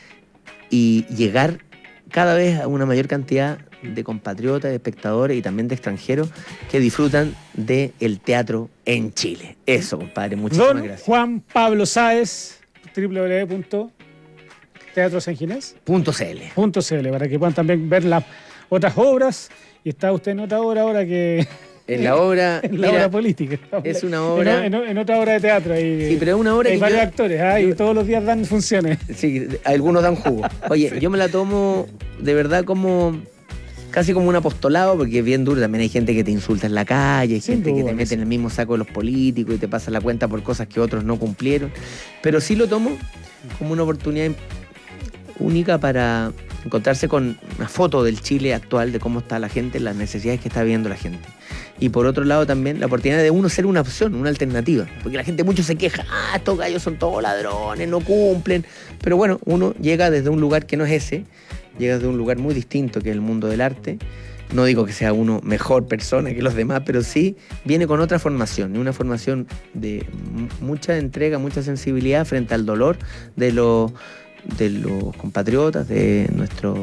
y llegar cada vez a una mayor cantidad de compatriotas, de espectadores y también de extranjeros que disfrutan del teatro en Chile. Eso, compadre, muchísimas Don gracias. Juan Pablo Sáez, doble u doble u doble u punto teatro san ginés punto c l. .cl, para que puedan también ver las otras obras. Y está usted en otra obra ahora que... En la obra... en la mira, obra política. Es una obra... En, en, en otra obra de teatro. Hay, sí, pero es una obra hay que varios yo, actores, ¿ah? Y todos los días dan funciones. Sí, algunos dan jugo. Oye, yo me la tomo de verdad como... Casi como un apostolado, porque es bien duro. También hay gente que te insulta en la calle, hay Sin gente duda, que te mete sí. en el mismo saco de los políticos y te pasa la cuenta por cosas que otros no cumplieron. Pero sí lo tomo como una oportunidad única para encontrarse con una foto del Chile actual, de cómo está la gente, las necesidades que está viviendo la gente. Y por otro lado también la oportunidad de uno ser una opción, una alternativa. Porque la gente mucho se queja, ah, estos gallos son todos ladrones, no cumplen. Pero bueno, uno llega desde un lugar que no es ese, llega desde un lugar muy distinto que es el mundo del arte. No digo que sea uno mejor persona que los demás, pero sí viene con otra formación, una formación de mucha entrega, mucha sensibilidad frente al dolor de los, de los compatriotas, de nuestros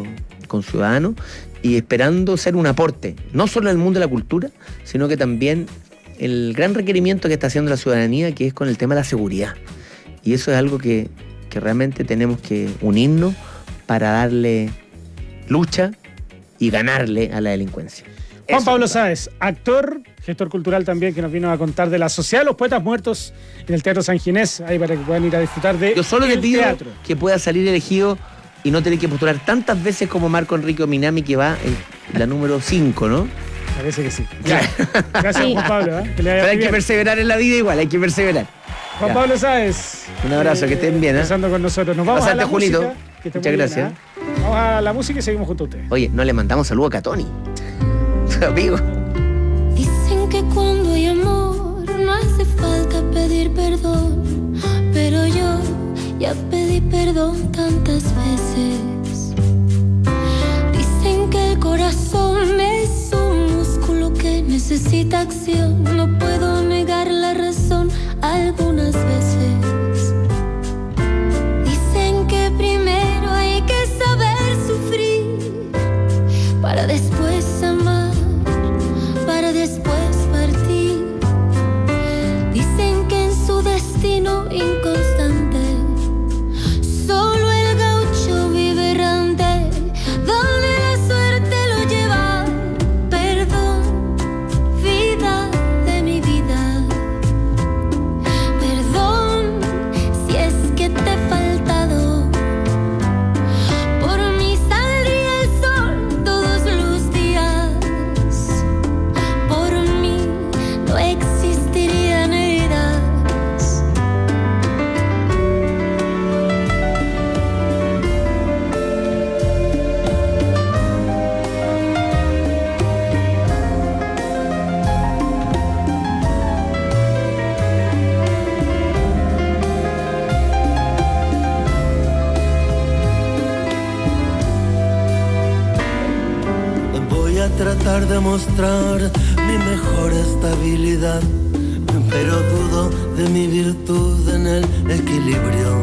con ciudadanos y esperando ser un aporte, no solo en el mundo de la cultura, sino que también el gran requerimiento que está haciendo la ciudadanía, que es con el tema de la seguridad. Y eso es algo que, que realmente tenemos que unirnos para darle lucha y ganarle a la delincuencia. Juan Pablo Sáez, actor, gestor cultural también, que nos vino a contar de la Sociedad de los Poetas Muertos en el Teatro San Ginés, ahí para que puedan ir a disfrutar de Yo solo el le pido teatro. que pueda salir elegido y no tener que postular tantas veces como Marco Enrique Minami, que va en la número cinco, ¿no? Parece que sí. Ya. Gracias, sí. Juan Pablo. ¿eh? Que le Pero hay bien. que perseverar en la vida igual, hay que perseverar. Juan Ya. Pablo Sáez. Un abrazo, eh, que estén bien. ¿eh? Pasando con nosotros. Nos vamos Pasate, a la Julito. música. Que Muchas gracias. Bien, ¿eh? Vamos a la música y seguimos junto a ustedes. Oye, no le mandamos saludo a Catoni. Amigo. Dicen que cuando hay amor no hace falta pedir perdón, pero yo ya pedí perdón tantas veces. Dicen que el corazón es un músculo que necesita acción. No puedo negar la razón algunas veces. Dicen que primero hay que saber sufrir para después amar, para después partir. Dicen que en su destino inconstante solo el gaucho vive errante, donde la suerte lo lleva. Perdón, vida de mi vida. Perdón si es que te he faltado. Por mí saldría el sol todos los días. Por mí no existirían heridas. Voy a tratar de mostrar mi mejor estabilidad, pero dudo de mi virtud en el equilibrio.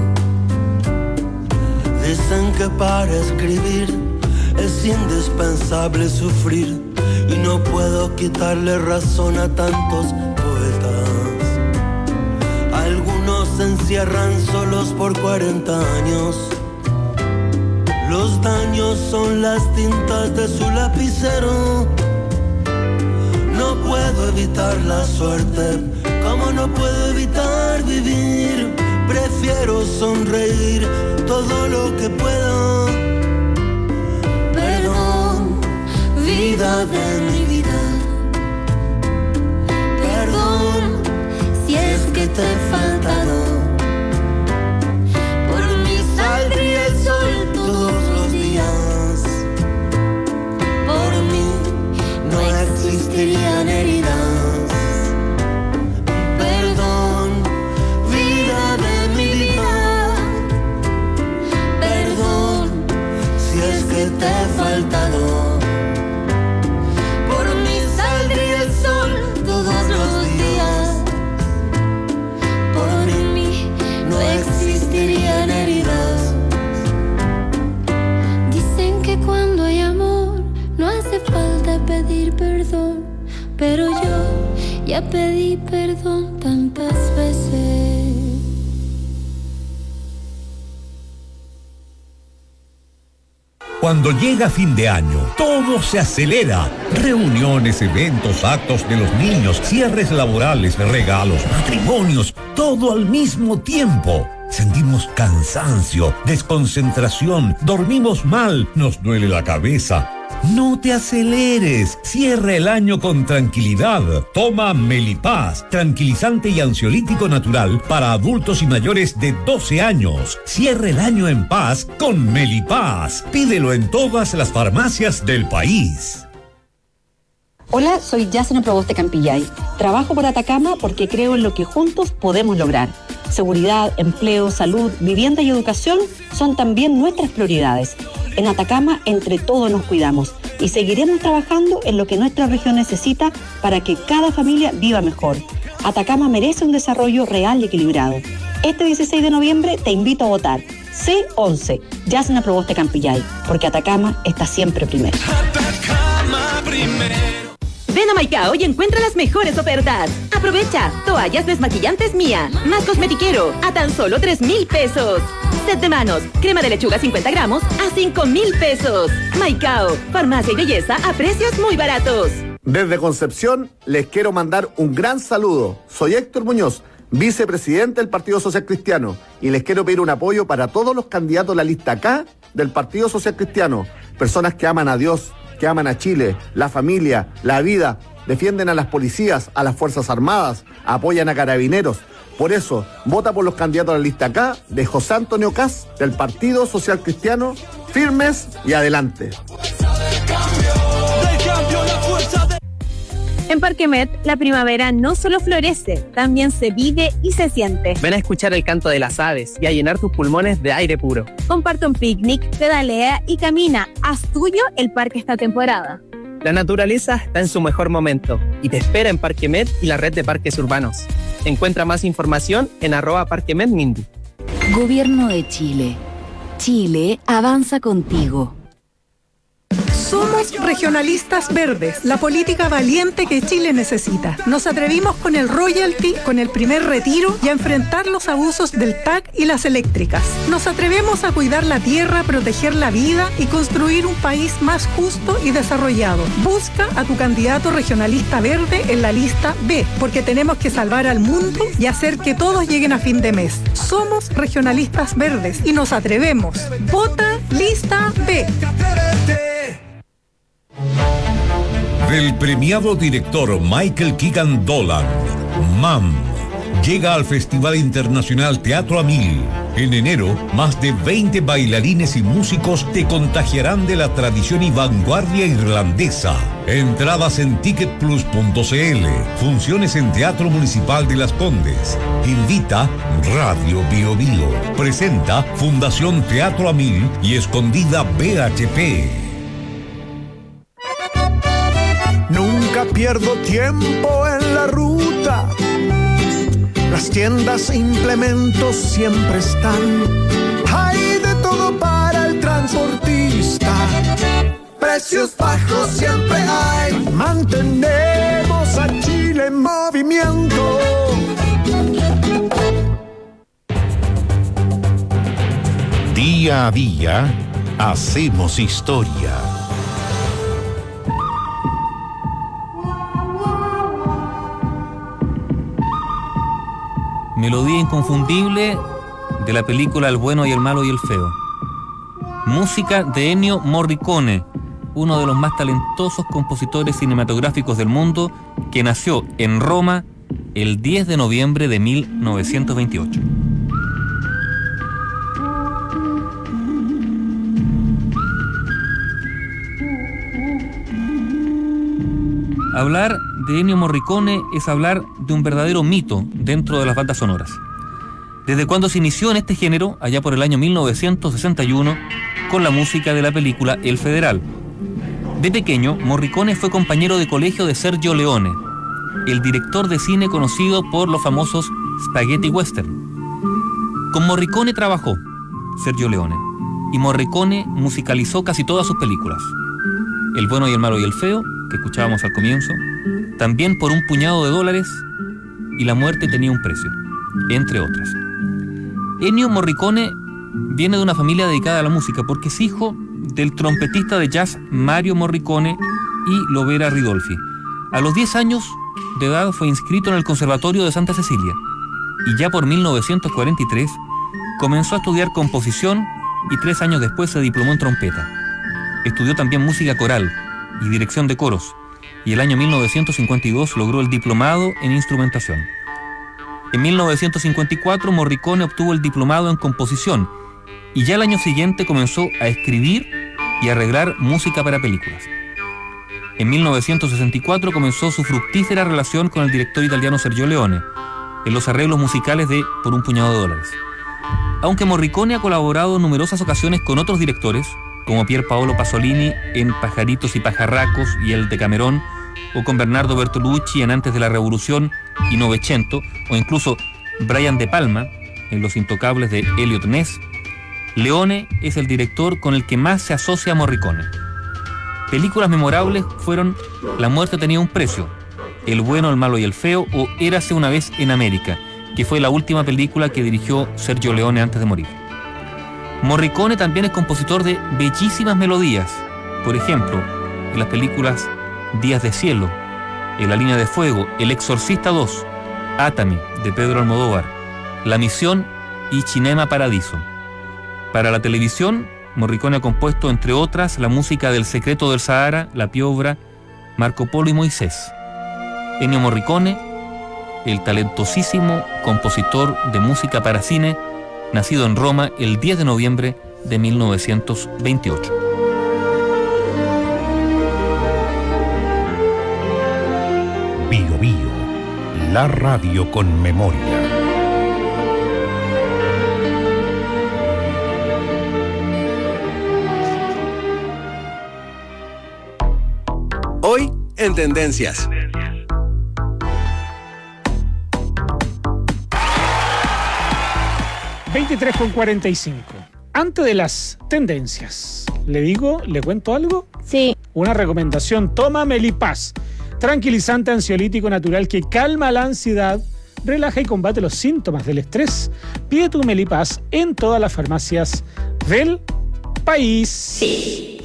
Dicen que para escribir es indispensable sufrir, y no puedo quitarle razón a tantos poetas. Algunos se encierran solos por cuarenta años. Los daños son las tintas de su lapicero. No puedo evitar la suerte, como no puedo evitar vivir. Prefiero sonreír todo lo que pueda. Perdón, vida de mi vida. Perdón, si es que te he faltado. Por mí saldría el sol todos los días. Por mí no existirían heridas. Perdón, vida de mi vida. Perdón, si es que te he faltado. Por mí saldría el sol todos los días. Por mí no existirían heridas. Dicen que cuando hay amor no hace falta pedir perdón, pero yo ya pedí perdón tantas veces. Cuando llega fin de año, todo se acelera. Reuniones, eventos, actos de los niños, cierres laborales, regalos, matrimonios, todo al mismo tiempo. Sentimos cansancio, desconcentración, dormimos mal, nos duele la cabeza. No te aceleres, cierra el año con tranquilidad. Toma Melipaz, tranquilizante y ansiolítico natural para adultos y mayores de doce años. Cierra el año en paz con Melipaz. Pídelo en todas las farmacias del país. Hola, soy Yasna Proboste Campillay. Trabajo por Atacama porque creo en lo que juntos podemos lograr. Seguridad, empleo, salud, vivienda y educación son también nuestras prioridades. En Atacama, entre todos nos cuidamos y seguiremos trabajando en lo que nuestra región necesita para que cada familia viva mejor. Atacama merece un desarrollo real y equilibrado. Este dieciséis de noviembre te invito a votar. C once, Yasna Proboste Campillay, porque Atacama está siempre primero. Atacama primero. Ven a Maicao y encuentra las mejores ofertas. Aprovecha, toallas desmaquillantes Mía, más cosmetiquero, a tan solo tres mil pesos. Set de manos, crema de lechuga cincuenta gramos a cinco mil pesos. Maicao, farmacia y belleza a precios muy baratos. Desde Concepción les quiero mandar un gran saludo. Soy Héctor Muñoz, vicepresidente del Partido Social Cristiano, y les quiero pedir un apoyo para todos los candidatos de la lista K del Partido Social Cristiano. Personas que aman a Dios, que aman a Chile, la familia, la vida, defienden a las policías, a las Fuerzas Armadas, apoyan a carabineros. Por eso, vota por los candidatos a la lista K de José Antonio Caz, del Partido Social Cristiano, firmes y adelante. En Parque Met, la primavera no solo florece, también se vive y se siente. Ven a escuchar el canto de las aves y a llenar tus pulmones de aire puro. Comparte un picnic, pedalea y camina. Haz tuyo el parque esta temporada. La naturaleza está en su mejor momento y te espera en Parque Met y la red de parques urbanos. Encuentra más información en arroba Parque Met Mindy. Gobierno de Chile. Chile avanza contigo. Somos regionalistas verdes, la política valiente que Chile necesita. Nos atrevimos con el royalty, con el primer retiro y a enfrentar los abusos del T A C y las eléctricas. Nos atrevemos a cuidar la tierra, proteger la vida y construir un país más justo y desarrollado. Busca a tu candidato regionalista verde en la lista B, porque tenemos que salvar al mundo y hacer que todos lleguen a fin de mes. Somos regionalistas verdes y nos atrevemos. Vota lista B. Del premiado director Michael Keegan Dolan, M A M, llega al Festival Internacional Teatro a Mil. En enero, más de veinte bailarines y músicos te contagiarán de la tradición y vanguardia irlandesa. Entradas en ticket plus punto c l. Funciones en Teatro Municipal de Las Condes. Invita Radio Bio Bio. Presenta Fundación Teatro a Mil y Escondida B H P. Nunca pierdo tiempo en la ruta. Las tiendas e implementos siempre están. Hay de todo para el transportista. Precios bajos siempre hay. Mantenemos a Chile en movimiento. Día a día, hacemos historia. Melodía inconfundible de la película El bueno y el malo y el feo. Música de Ennio Morricone, uno de los más talentosos compositores cinematográficos del mundo, que nació en Roma el diez de noviembre de mil novecientos veintiocho. Hablar de Ennio Morricone es hablar de un verdadero mito dentro de las bandas sonoras. Desde cuando se inició en este género, allá por el año mil novecientos sesenta y uno, con la música de la película El Federal. De pequeño, Morricone fue compañero de colegio de Sergio Leone, el director de cine conocido por los famosos Spaghetti Western. Con Morricone trabajó Sergio Leone, y Morricone musicalizó casi todas sus películas. El bueno y el malo y el feo, que escuchábamos al comienzo, también por un puñado de dólares, y La muerte tenía un precio, entre otras. Ennio Morricone viene de una familia dedicada a la música porque es hijo del trompetista de jazz Mario Morricone y Lovera Ridolfi. A los diez años de edad fue inscrito en el Conservatorio de Santa Cecilia y ya por mil novecientos cuarenta y tres comenzó a estudiar composición y tres años después se diplomó en trompeta. Estudió también música coral y dirección de coros, y el año mil novecientos cincuenta y dos logró el diplomado en instrumentación. En mil novecientos cincuenta y cuatro Morricone obtuvo el diplomado en composición, y ya el año siguiente comenzó a escribir y arreglar música para películas. En mil novecientos sesenta y cuatro comenzó su fructífera relación con el director italiano Sergio Leone, en los arreglos musicales de Por un puñado de dólares. Aunque Morricone ha colaborado en numerosas ocasiones con otros directores, como Pier Paolo Pasolini en Pajaritos y Pajarracos y El Decamerón, o con Bernardo Bertolucci en Antes de la Revolución y Novecento, o incluso Brian De Palma en Los Intocables de Elliot Ness, Leone es el director con el que más se asocia a Morricone. Películas memorables fueron La muerte tenía un precio, El bueno, el malo y el feo o Érase una vez en América, que fue la última película que dirigió Sergio Leone antes de morir. Morricone también es compositor de bellísimas melodías, por ejemplo, en las películas Días de cielo, En la línea de fuego, El exorcista dos, Átame, de Pedro Almodóvar, La misión y Cinema Paradiso. Para la televisión, Morricone ha compuesto, entre otras, la música del Secreto del Sahara, La Piovra, Marco Polo y Moisés. Ennio Morricone, el talentosísimo compositor de música para cine, nacido en Roma el diez de noviembre de mil novecientos veintiocho. Bio Bio, la radio con memoria. Hoy en Tendencias. veintitrés con cuarenta y cinco. Antes de las tendencias, ¿le digo, le cuento algo? Sí. Una recomendación: toma Melipaz, tranquilizante ansiolítico natural que calma la ansiedad, relaja y combate los síntomas del estrés. Pide tu Melipaz en todas las farmacias del país. Sí.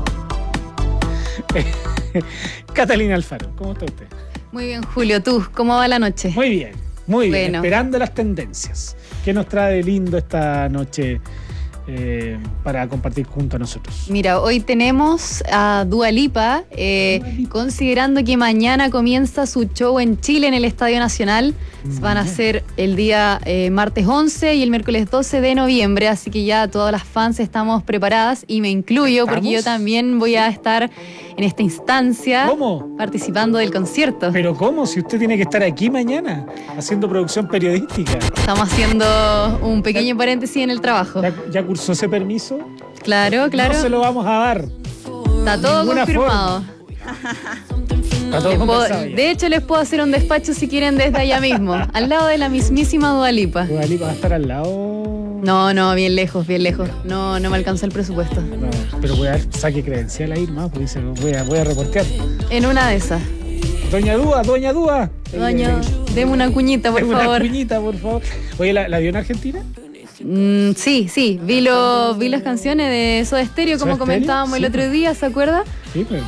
Catalina Alfaro, ¿cómo está usted? Muy bien, Julio. ¿Tú? ¿Cómo va la noche? Muy bien, muy bien. Bueno. Esperando las tendencias. ¿Qué nos trae lindo esta noche eh, para compartir junto a nosotros? Mira, hoy tenemos a Dua Lipa, eh, Dua Lipa, considerando que mañana comienza su show en Chile en el Estadio Nacional. Mm. Van a ser el día eh, martes once y el miércoles doce de noviembre, así que ya todas las fans estamos preparadas y me incluyo. ¿Estamos? Porque yo también voy a estar en esta instancia. ¿Cómo? Participando del concierto. ¿Pero cómo? Si usted tiene que estar aquí mañana haciendo producción periodística. Estamos haciendo un pequeño paréntesis en el trabajo. ¿Ya, ya cursó ese permiso? Claro, claro. No se lo vamos a dar. Está todo confirmado. Está todo puedo, de hecho, les puedo hacer un despacho si quieren desde allá mismo, al lado de la mismísima Dua Lipa. ¿Dua Lipa va a estar al lado? No, no, bien lejos, bien lejos. No, no me alcanza el presupuesto. No, pero voy a ver, saque credencial a ir más, porque dice, voy a, voy a reportear. En una de esas. Doña Dúa, Doña Dúa. Doña, deme una cuñita, por deme favor. Una cuñita, por favor. Oye, ¿la, la vio en Argentina? Mm, sí, sí. Vi, lo, vi las canciones de Soda Stereo, como comentábamos sí, el otro día, ¿se acuerda? Sí, pero...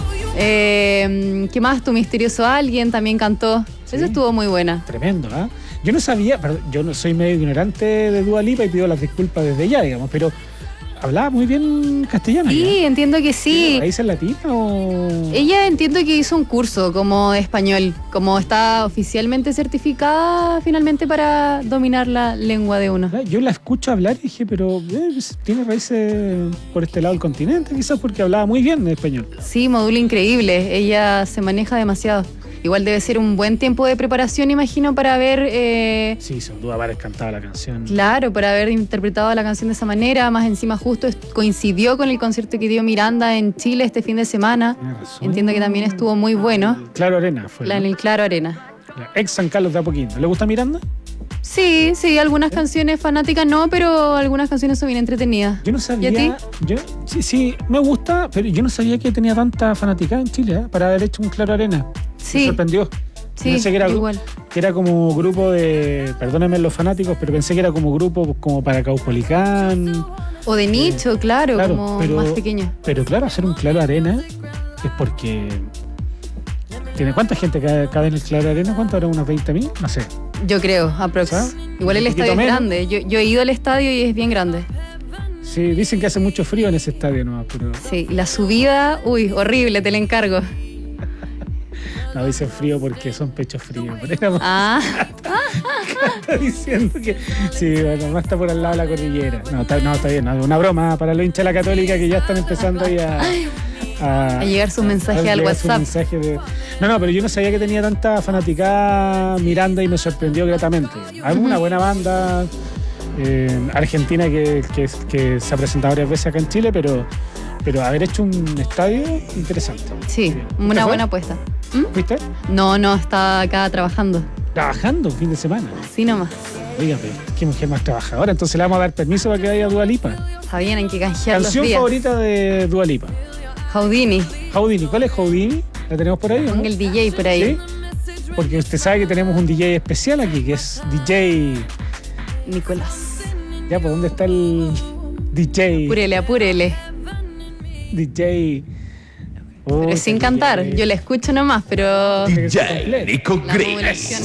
Eh, ¿Qué más? Tu misterioso alguien también cantó. Sí. Eso estuvo muy buena. Tremendo, ¿ah? ¿eh? Yo no sabía, perdón, yo no soy medio ignorante de Dua Lipa y pido las disculpas desde ya, digamos, pero hablaba muy bien castellano. Sí, ¿ya? Entiendo que sí. ¿Raíces latinas o...? Ella entiendo que hizo un curso como de español, como está oficialmente certificada finalmente para dominar la lengua de uno. Yo la escucho hablar y dije, pero eh, tiene raíces por este lado del continente, quizás porque hablaba muy bien en español. Sí, modula increíble, ella se maneja demasiado. Igual debe ser un buen tiempo de preparación, imagino, para haber... Eh... Sí, sin duda haber cantado la canción. Claro, para haber interpretado la canción de esa manera. Más encima justo coincidió con el concierto que dio Miranda en Chile este fin de semana. Entiendo que también estuvo muy bueno. Claro Arena fue. La, en el Claro Arena. La ex San Carlos de Apoquindo. ¿Le gusta Miranda? Sí, sí, algunas ¿Eh? canciones fanáticas no, pero algunas canciones son bien entretenidas. Yo no sabía... ¿Y a ti? Yo, sí, sí, me gusta, pero yo no sabía que tenía tanta fanática en Chile, ¿eh? Para haber hecho un Claro Arena. Sí. Me sorprendió. Sí, pensé que era, igual. Que era como grupo de... Perdónenme los fanáticos, pero pensé que era como grupo como para Caupolicán. O de nicho, eh, claro, claro, como pero, más pequeño. Pero claro, hacer un Claro Arena es porque... ¿Tiene cuánta gente cabe en el Claro Arena? ¿Cuánto habrá? ¿Unos veinte mil? No sé. Yo creo, aprox. ¿Sabes? Igual el estadio es grande. Yo, yo he ido al estadio y es bien grande. Sí, dicen que hace mucho frío en ese estadio nomás, pero... Sí, la subida, uy, horrible, te la encargo. No, dicen frío porque son pechos fríos. Ah. Está diciendo que... Sí, bueno, más está por al lado de la cordillera. No, está, no, está bien. No, una broma para los hinchas de la Católica que ya están empezando ahí a... A, a llegar su mensaje al WhatsApp. Mensaje de... No, no, pero yo no sabía que tenía tanta fanaticada Miranda y me sorprendió gratamente. Hay uh-huh. una buena banda eh, argentina que, que, que se ha presentado varias veces acá en Chile, pero, pero haber hecho un estadio interesante. Sí, una buena apuesta. ¿Mm? ¿Fuiste? No, no, está acá trabajando. ¿Trabajando? ¿Fin de semana? Sí, nomás. Oiga, pero qué mujer más trabajadora. Entonces le vamos a dar permiso para que vaya a Dua Lipa. Está bien, hay que canjear los Canción días. favorita de Dua Lipa. Houdini. Houdini. ¿Cuál es Houdini? ¿La tenemos por ahí? ¿o no? Ponga el D J por ahí. ¿Sí? Porque usted sabe que tenemos un D J especial aquí, que es D J... Nicolás. Ya, ¿por dónde está el D J? Apúrele, apúrele. D J... Oh, Pero sin cantar, yo la escucho nomás, pero... D J Nico Gris.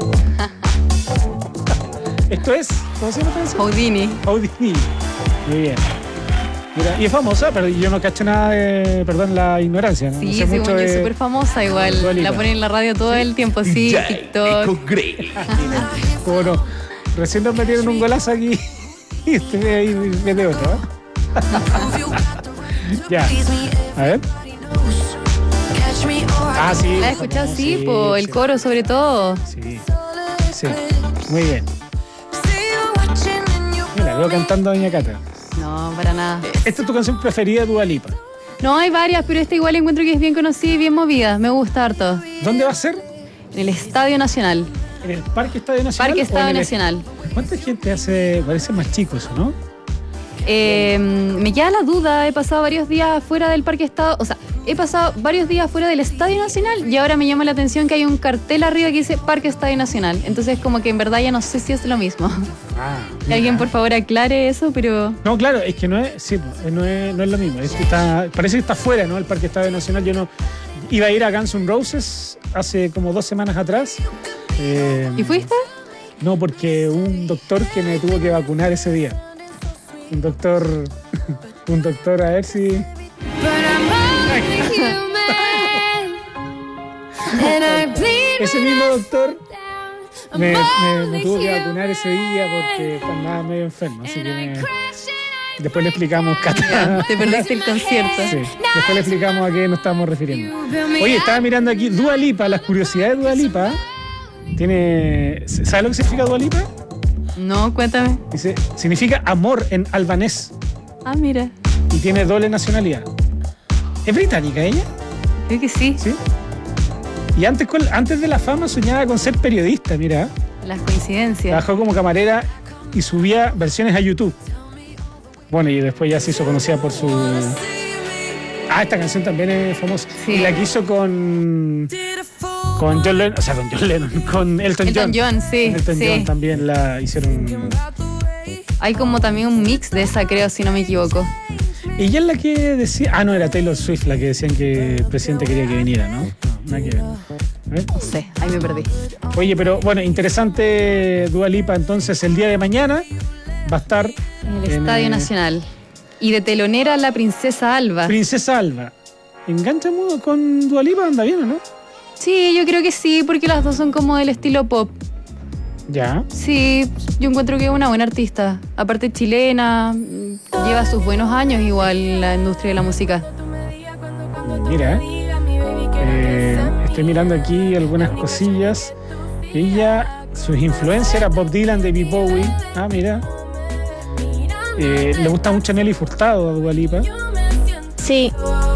Esto es, ¿cómo se llama esa canción? Houdini. Houdini. Muy bien. Mira, y es famosa, pero yo no cacho nada de, perdón, la ignorancia. ¿no? Sí, no sé según mucho yo es de... súper famosa igual. Dua Lipa. La ponen en la radio todo el tiempo, sí, D J TikTok. Nico Gris. ¿Cómo no? Recién nos metieron un golazo aquí y usted ve ahí mete otro, ¿eh? Ya. A ver. Ah, sí. ¿La has escuchado? No, Sí, sí, po, el sí. coro sobre todo. Sí, sí, muy bien. Mira, veo cantando a Doña Cata. No, para nada. ¿Esta es tu canción preferida de Dua Lipa? No, hay varias, pero esta igual encuentro que es bien conocida y bien movida. Me gusta harto. ¿Dónde va a ser? En el Estadio Nacional. ¿En el Parque Estadio Nacional? Parque o Estadio en el- Nacional. ¿Cuánta gente hace? Parece más chico eso, ¿no? Eh, me queda la duda, he pasado varios días fuera del Parque Estadio, o sea, he pasado varios días fuera del Estadio Nacional y ahora me llama la atención que hay un cartel arriba que dice Parque Estadio Nacional. Entonces como que en verdad ya no sé si es lo mismo. Ah, Que alguien por favor aclare eso, pero... No, claro, es que no es, sí, no es, no es lo mismo. Es que está, parece que está fuera, ¿no? El Parque Estadio Nacional. Yo no iba a ir a Guns N' Roses hace como dos semanas atrás. Eh, ¿Y fuiste? No, porque un doctor que me tuvo que vacunar ese día. Un doctor, un doctor, a ver si... Ese mismo doctor me, me- me tuvo que vacunar ese día porque andaba medio enfermo, así que me- después le explicamos, Cata. Te perdiste el concierto. Sí, después le explicamos a qué nos estamos refiriendo. Oye, estaba mirando aquí Dua Lipa, las curiosidades de Dua Lipa. Tiene, ¿sabes lo que significa Dua Lipa? No, cuéntame. Dice, significa amor en albanés Ah, mira. y tiene doble nacionalidad. ¿Es británica ella? Creo que sí. Sí. Y antes, con- antes de la fama soñaba con ser periodista, mira. Las coincidencias. Trabajó como camarera y subía versiones a YouTube. Bueno, y después ya se hizo conocida por su... Ah, esta canción también es famosa. Sí. Y la que hizo con... Con John Lennon, o sea, con John Lennon, con Elton, Elton John, sí, Con Elton sí. John también la hicieron... Hay como también un mix de esa, creo, si no me equivoco. Ella es la que decía... Ah, no, era Taylor Swift la que decían que el presidente quería que viniera, ¿no? No, nada que ver. ¿Eh? No sé, ahí me perdí. Oye, pero bueno, interesante Dua Lipa, entonces el día de mañana va a estar... En el Estadio eh, Nacional. Y de telonera la Princesa Alba. Princesa Alba. ¿Engancha mudo con Dua Lipa? ¿Anda bien o no? Sí, yo creo que sí, porque las dos son como del estilo pop. Ya. Sí, yo encuentro que es una buena artista. Aparte chilena, mm, lleva sus buenos años igual en la industria de la música. Mira, eh. Eh, estoy mirando aquí algunas cosillas. Ella, sus influencias era Bob Dylan, David Bowie. Ah, mira. Eh, le gusta mucho Nelly Furtado a Dua Lipa. Sí.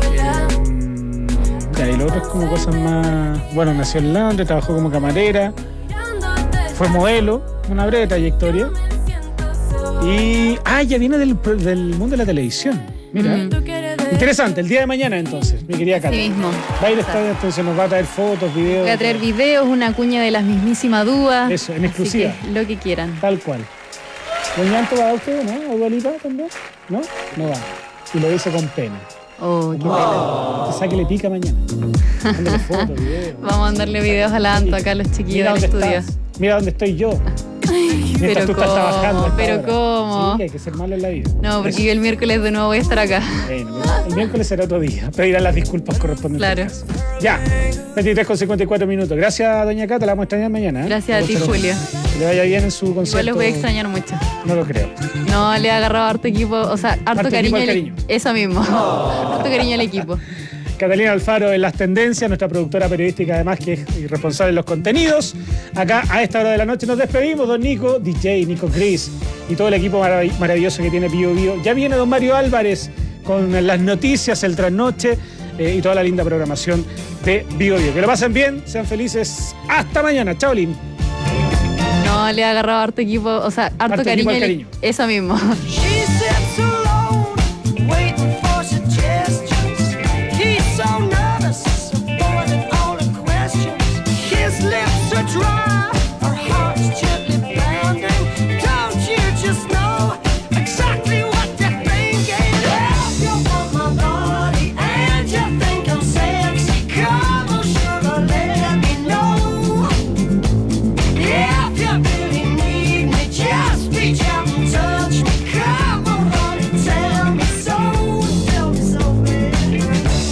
Ya, y lo otro es como cosas más... Bueno, nació en Londres, trabajó como camarera, fue modelo, una breve trayectoria. Y... Ah, ya viene del, del mundo de la televisión. Mira. Mm. Interesante, el día de mañana entonces, mi querida Cata. Sí mismo. Va a ir a estadio, entonces nos va a traer fotos, videos. Voy a traer videos, una cuña de las mismísimas Dúa. Eso, en exclusiva. Así que lo que quieran. Tal cual. ¿Doña Anto va a usted, no? ¿A Dua Lipa también? ¿No? No va. Y lo dice con pena. Oh, qué pena. Quizá que le pica mañana. Mándale fotos, videos. Vamos a mandarle videos a la Anto acá a los chiquillos Mira del dónde estudio. estás. Mira dónde estoy yo. Mientras Pero tú estás cómo, trabajando. a esta pero hora. cómo. Sí, que hay que ser malo en la vida. No, porque Eso. yo el miércoles de nuevo voy a estar acá. Bueno, el miércoles será otro día. Pedirán las disculpas correspondientes. Claro. Ya, veintitrés con cincuenta y cuatro minutos. Gracias, doña Cata, la vamos a extrañar mañana. ¿eh? Gracias a ti, Pero Julio. Que le vaya bien en su concierto. Igual los voy a extrañar mucho. No lo creo. No, le he agarrado harto equipo, o sea, harto, Harto cariño, equipo al al- cariño. Eso mismo. Harto cariño al equipo. Catalina Alfaro en las tendencias, nuestra productora periodística además que es responsable de los contenidos. Acá a esta hora de la noche nos despedimos, don Nico, D J, Nico Gris y todo el equipo marav- maravilloso que tiene Bio Bio. Ya viene don Mario Álvarez con las noticias, el trasnoche eh, y toda la linda programación de Bio Bio. Que lo pasen bien, sean felices. Hasta mañana. Chao, Lin. No, No, le ha agarrado harto equipo, o sea, harto, Harto cariño. equipo al al- cariño. Eso mismo. She sits alone, waiting for suggestions. He's so nervous, avoiding all the questions. His lips are dry, her heart's gently pounding. Don't you just know exactly what you're thinking? If you want my body and you think I'm sexy, come on, sugar, let me know. If you really need me, just reach out and touch me. Come on, honey, tell me so, tell me so, baby.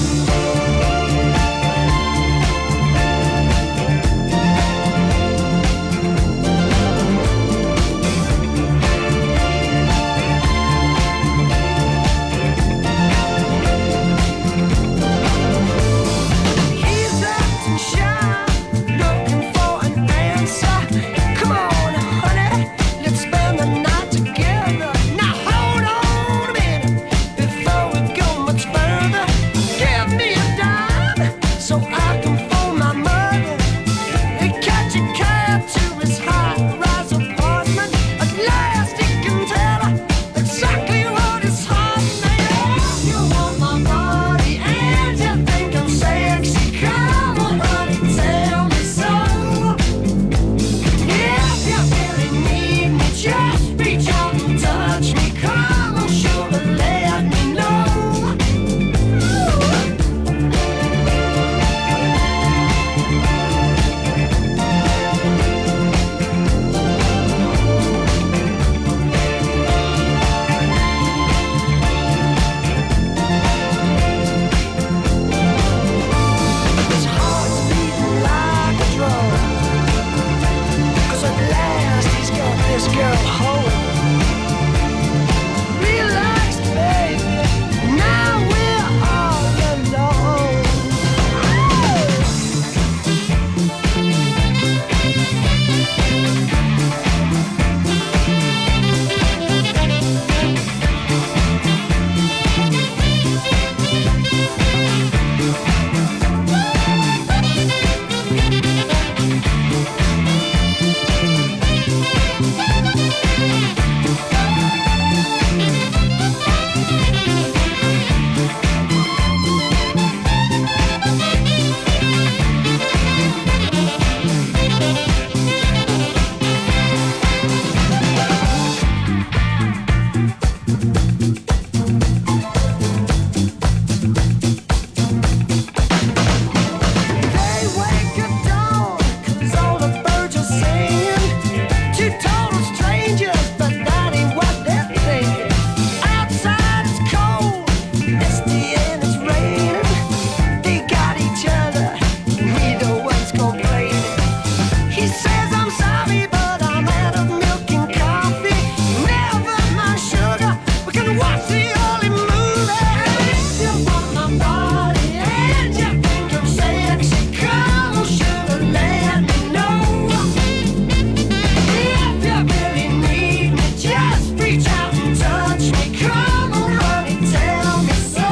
He's acting shy, looking for an answer. Come on, honey, let's spend the night together. Now hold on a minute before we go much further. Give me a dime so I can phone my mother and catch a cab to his high-rise apartment. At last he can tell her exactly what his heart made. You want my body and you think I'm sexy. Come on, honey, tell me so. If you really need me, just reach out and touch me. Come on, sugar, let me know. His heart's beating like a drum, 'cause at last he's got this girl home. Relax, baby, now we're all alone. They wake at dawn, 'cause all the birds are singing. Two total strangers, but that ain't what they're thinking. Outside it's cold, misty and it's raining. They got each other, neither one's complaining. He says, I'm sorry, but I'm out of milk and coffee. Never mind sugar, we can watch the early movie. If you want my body and you think I'm sexy, come on, sugar, let me know. If you really need me, just reach out and touch me. Come on, honey, tell me so.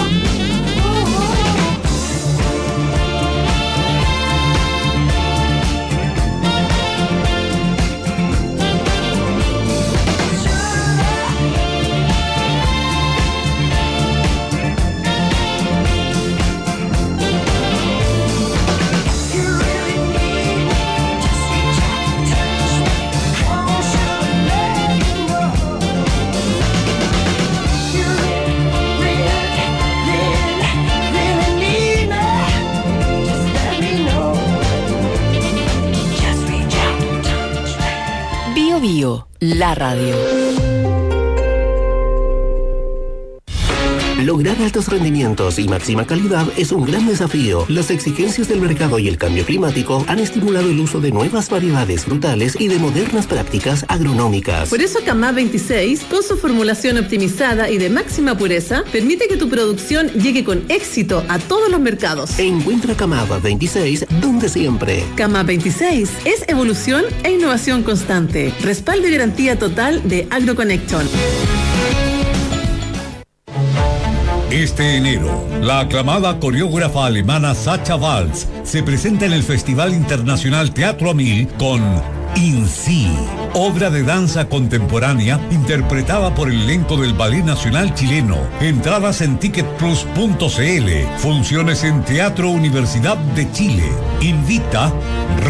You really need me, just reach out and touch me. Come on, sugar, let me know. You really, really, really need me, just let me know. Just reach out and touch me. Bio Bio, la radio. Lograr altos rendimientos y máxima calidad es un gran desafío. Las exigencias del mercado y el cambio climático han estimulado el uso de nuevas variedades frutales y de modernas prácticas agronómicas. Por eso Camá veintiséis, con su formulación optimizada y de máxima pureza, permite que tu producción llegue con éxito a todos los mercados. Encuentra Camá veintiséis donde siempre. Camá veintiséis es evolución e innovación constante. Respaldo y garantía total de AgroConnection. Este enero, la aclamada coreógrafa alemana Sacha Waltz se presenta en el Festival Internacional Teatro a Mil con INSI, obra de danza contemporánea interpretada por el elenco del Ballet Nacional Chileno. Entradas en ticket plus punto c l. Funciones en Teatro Universidad de Chile. Invita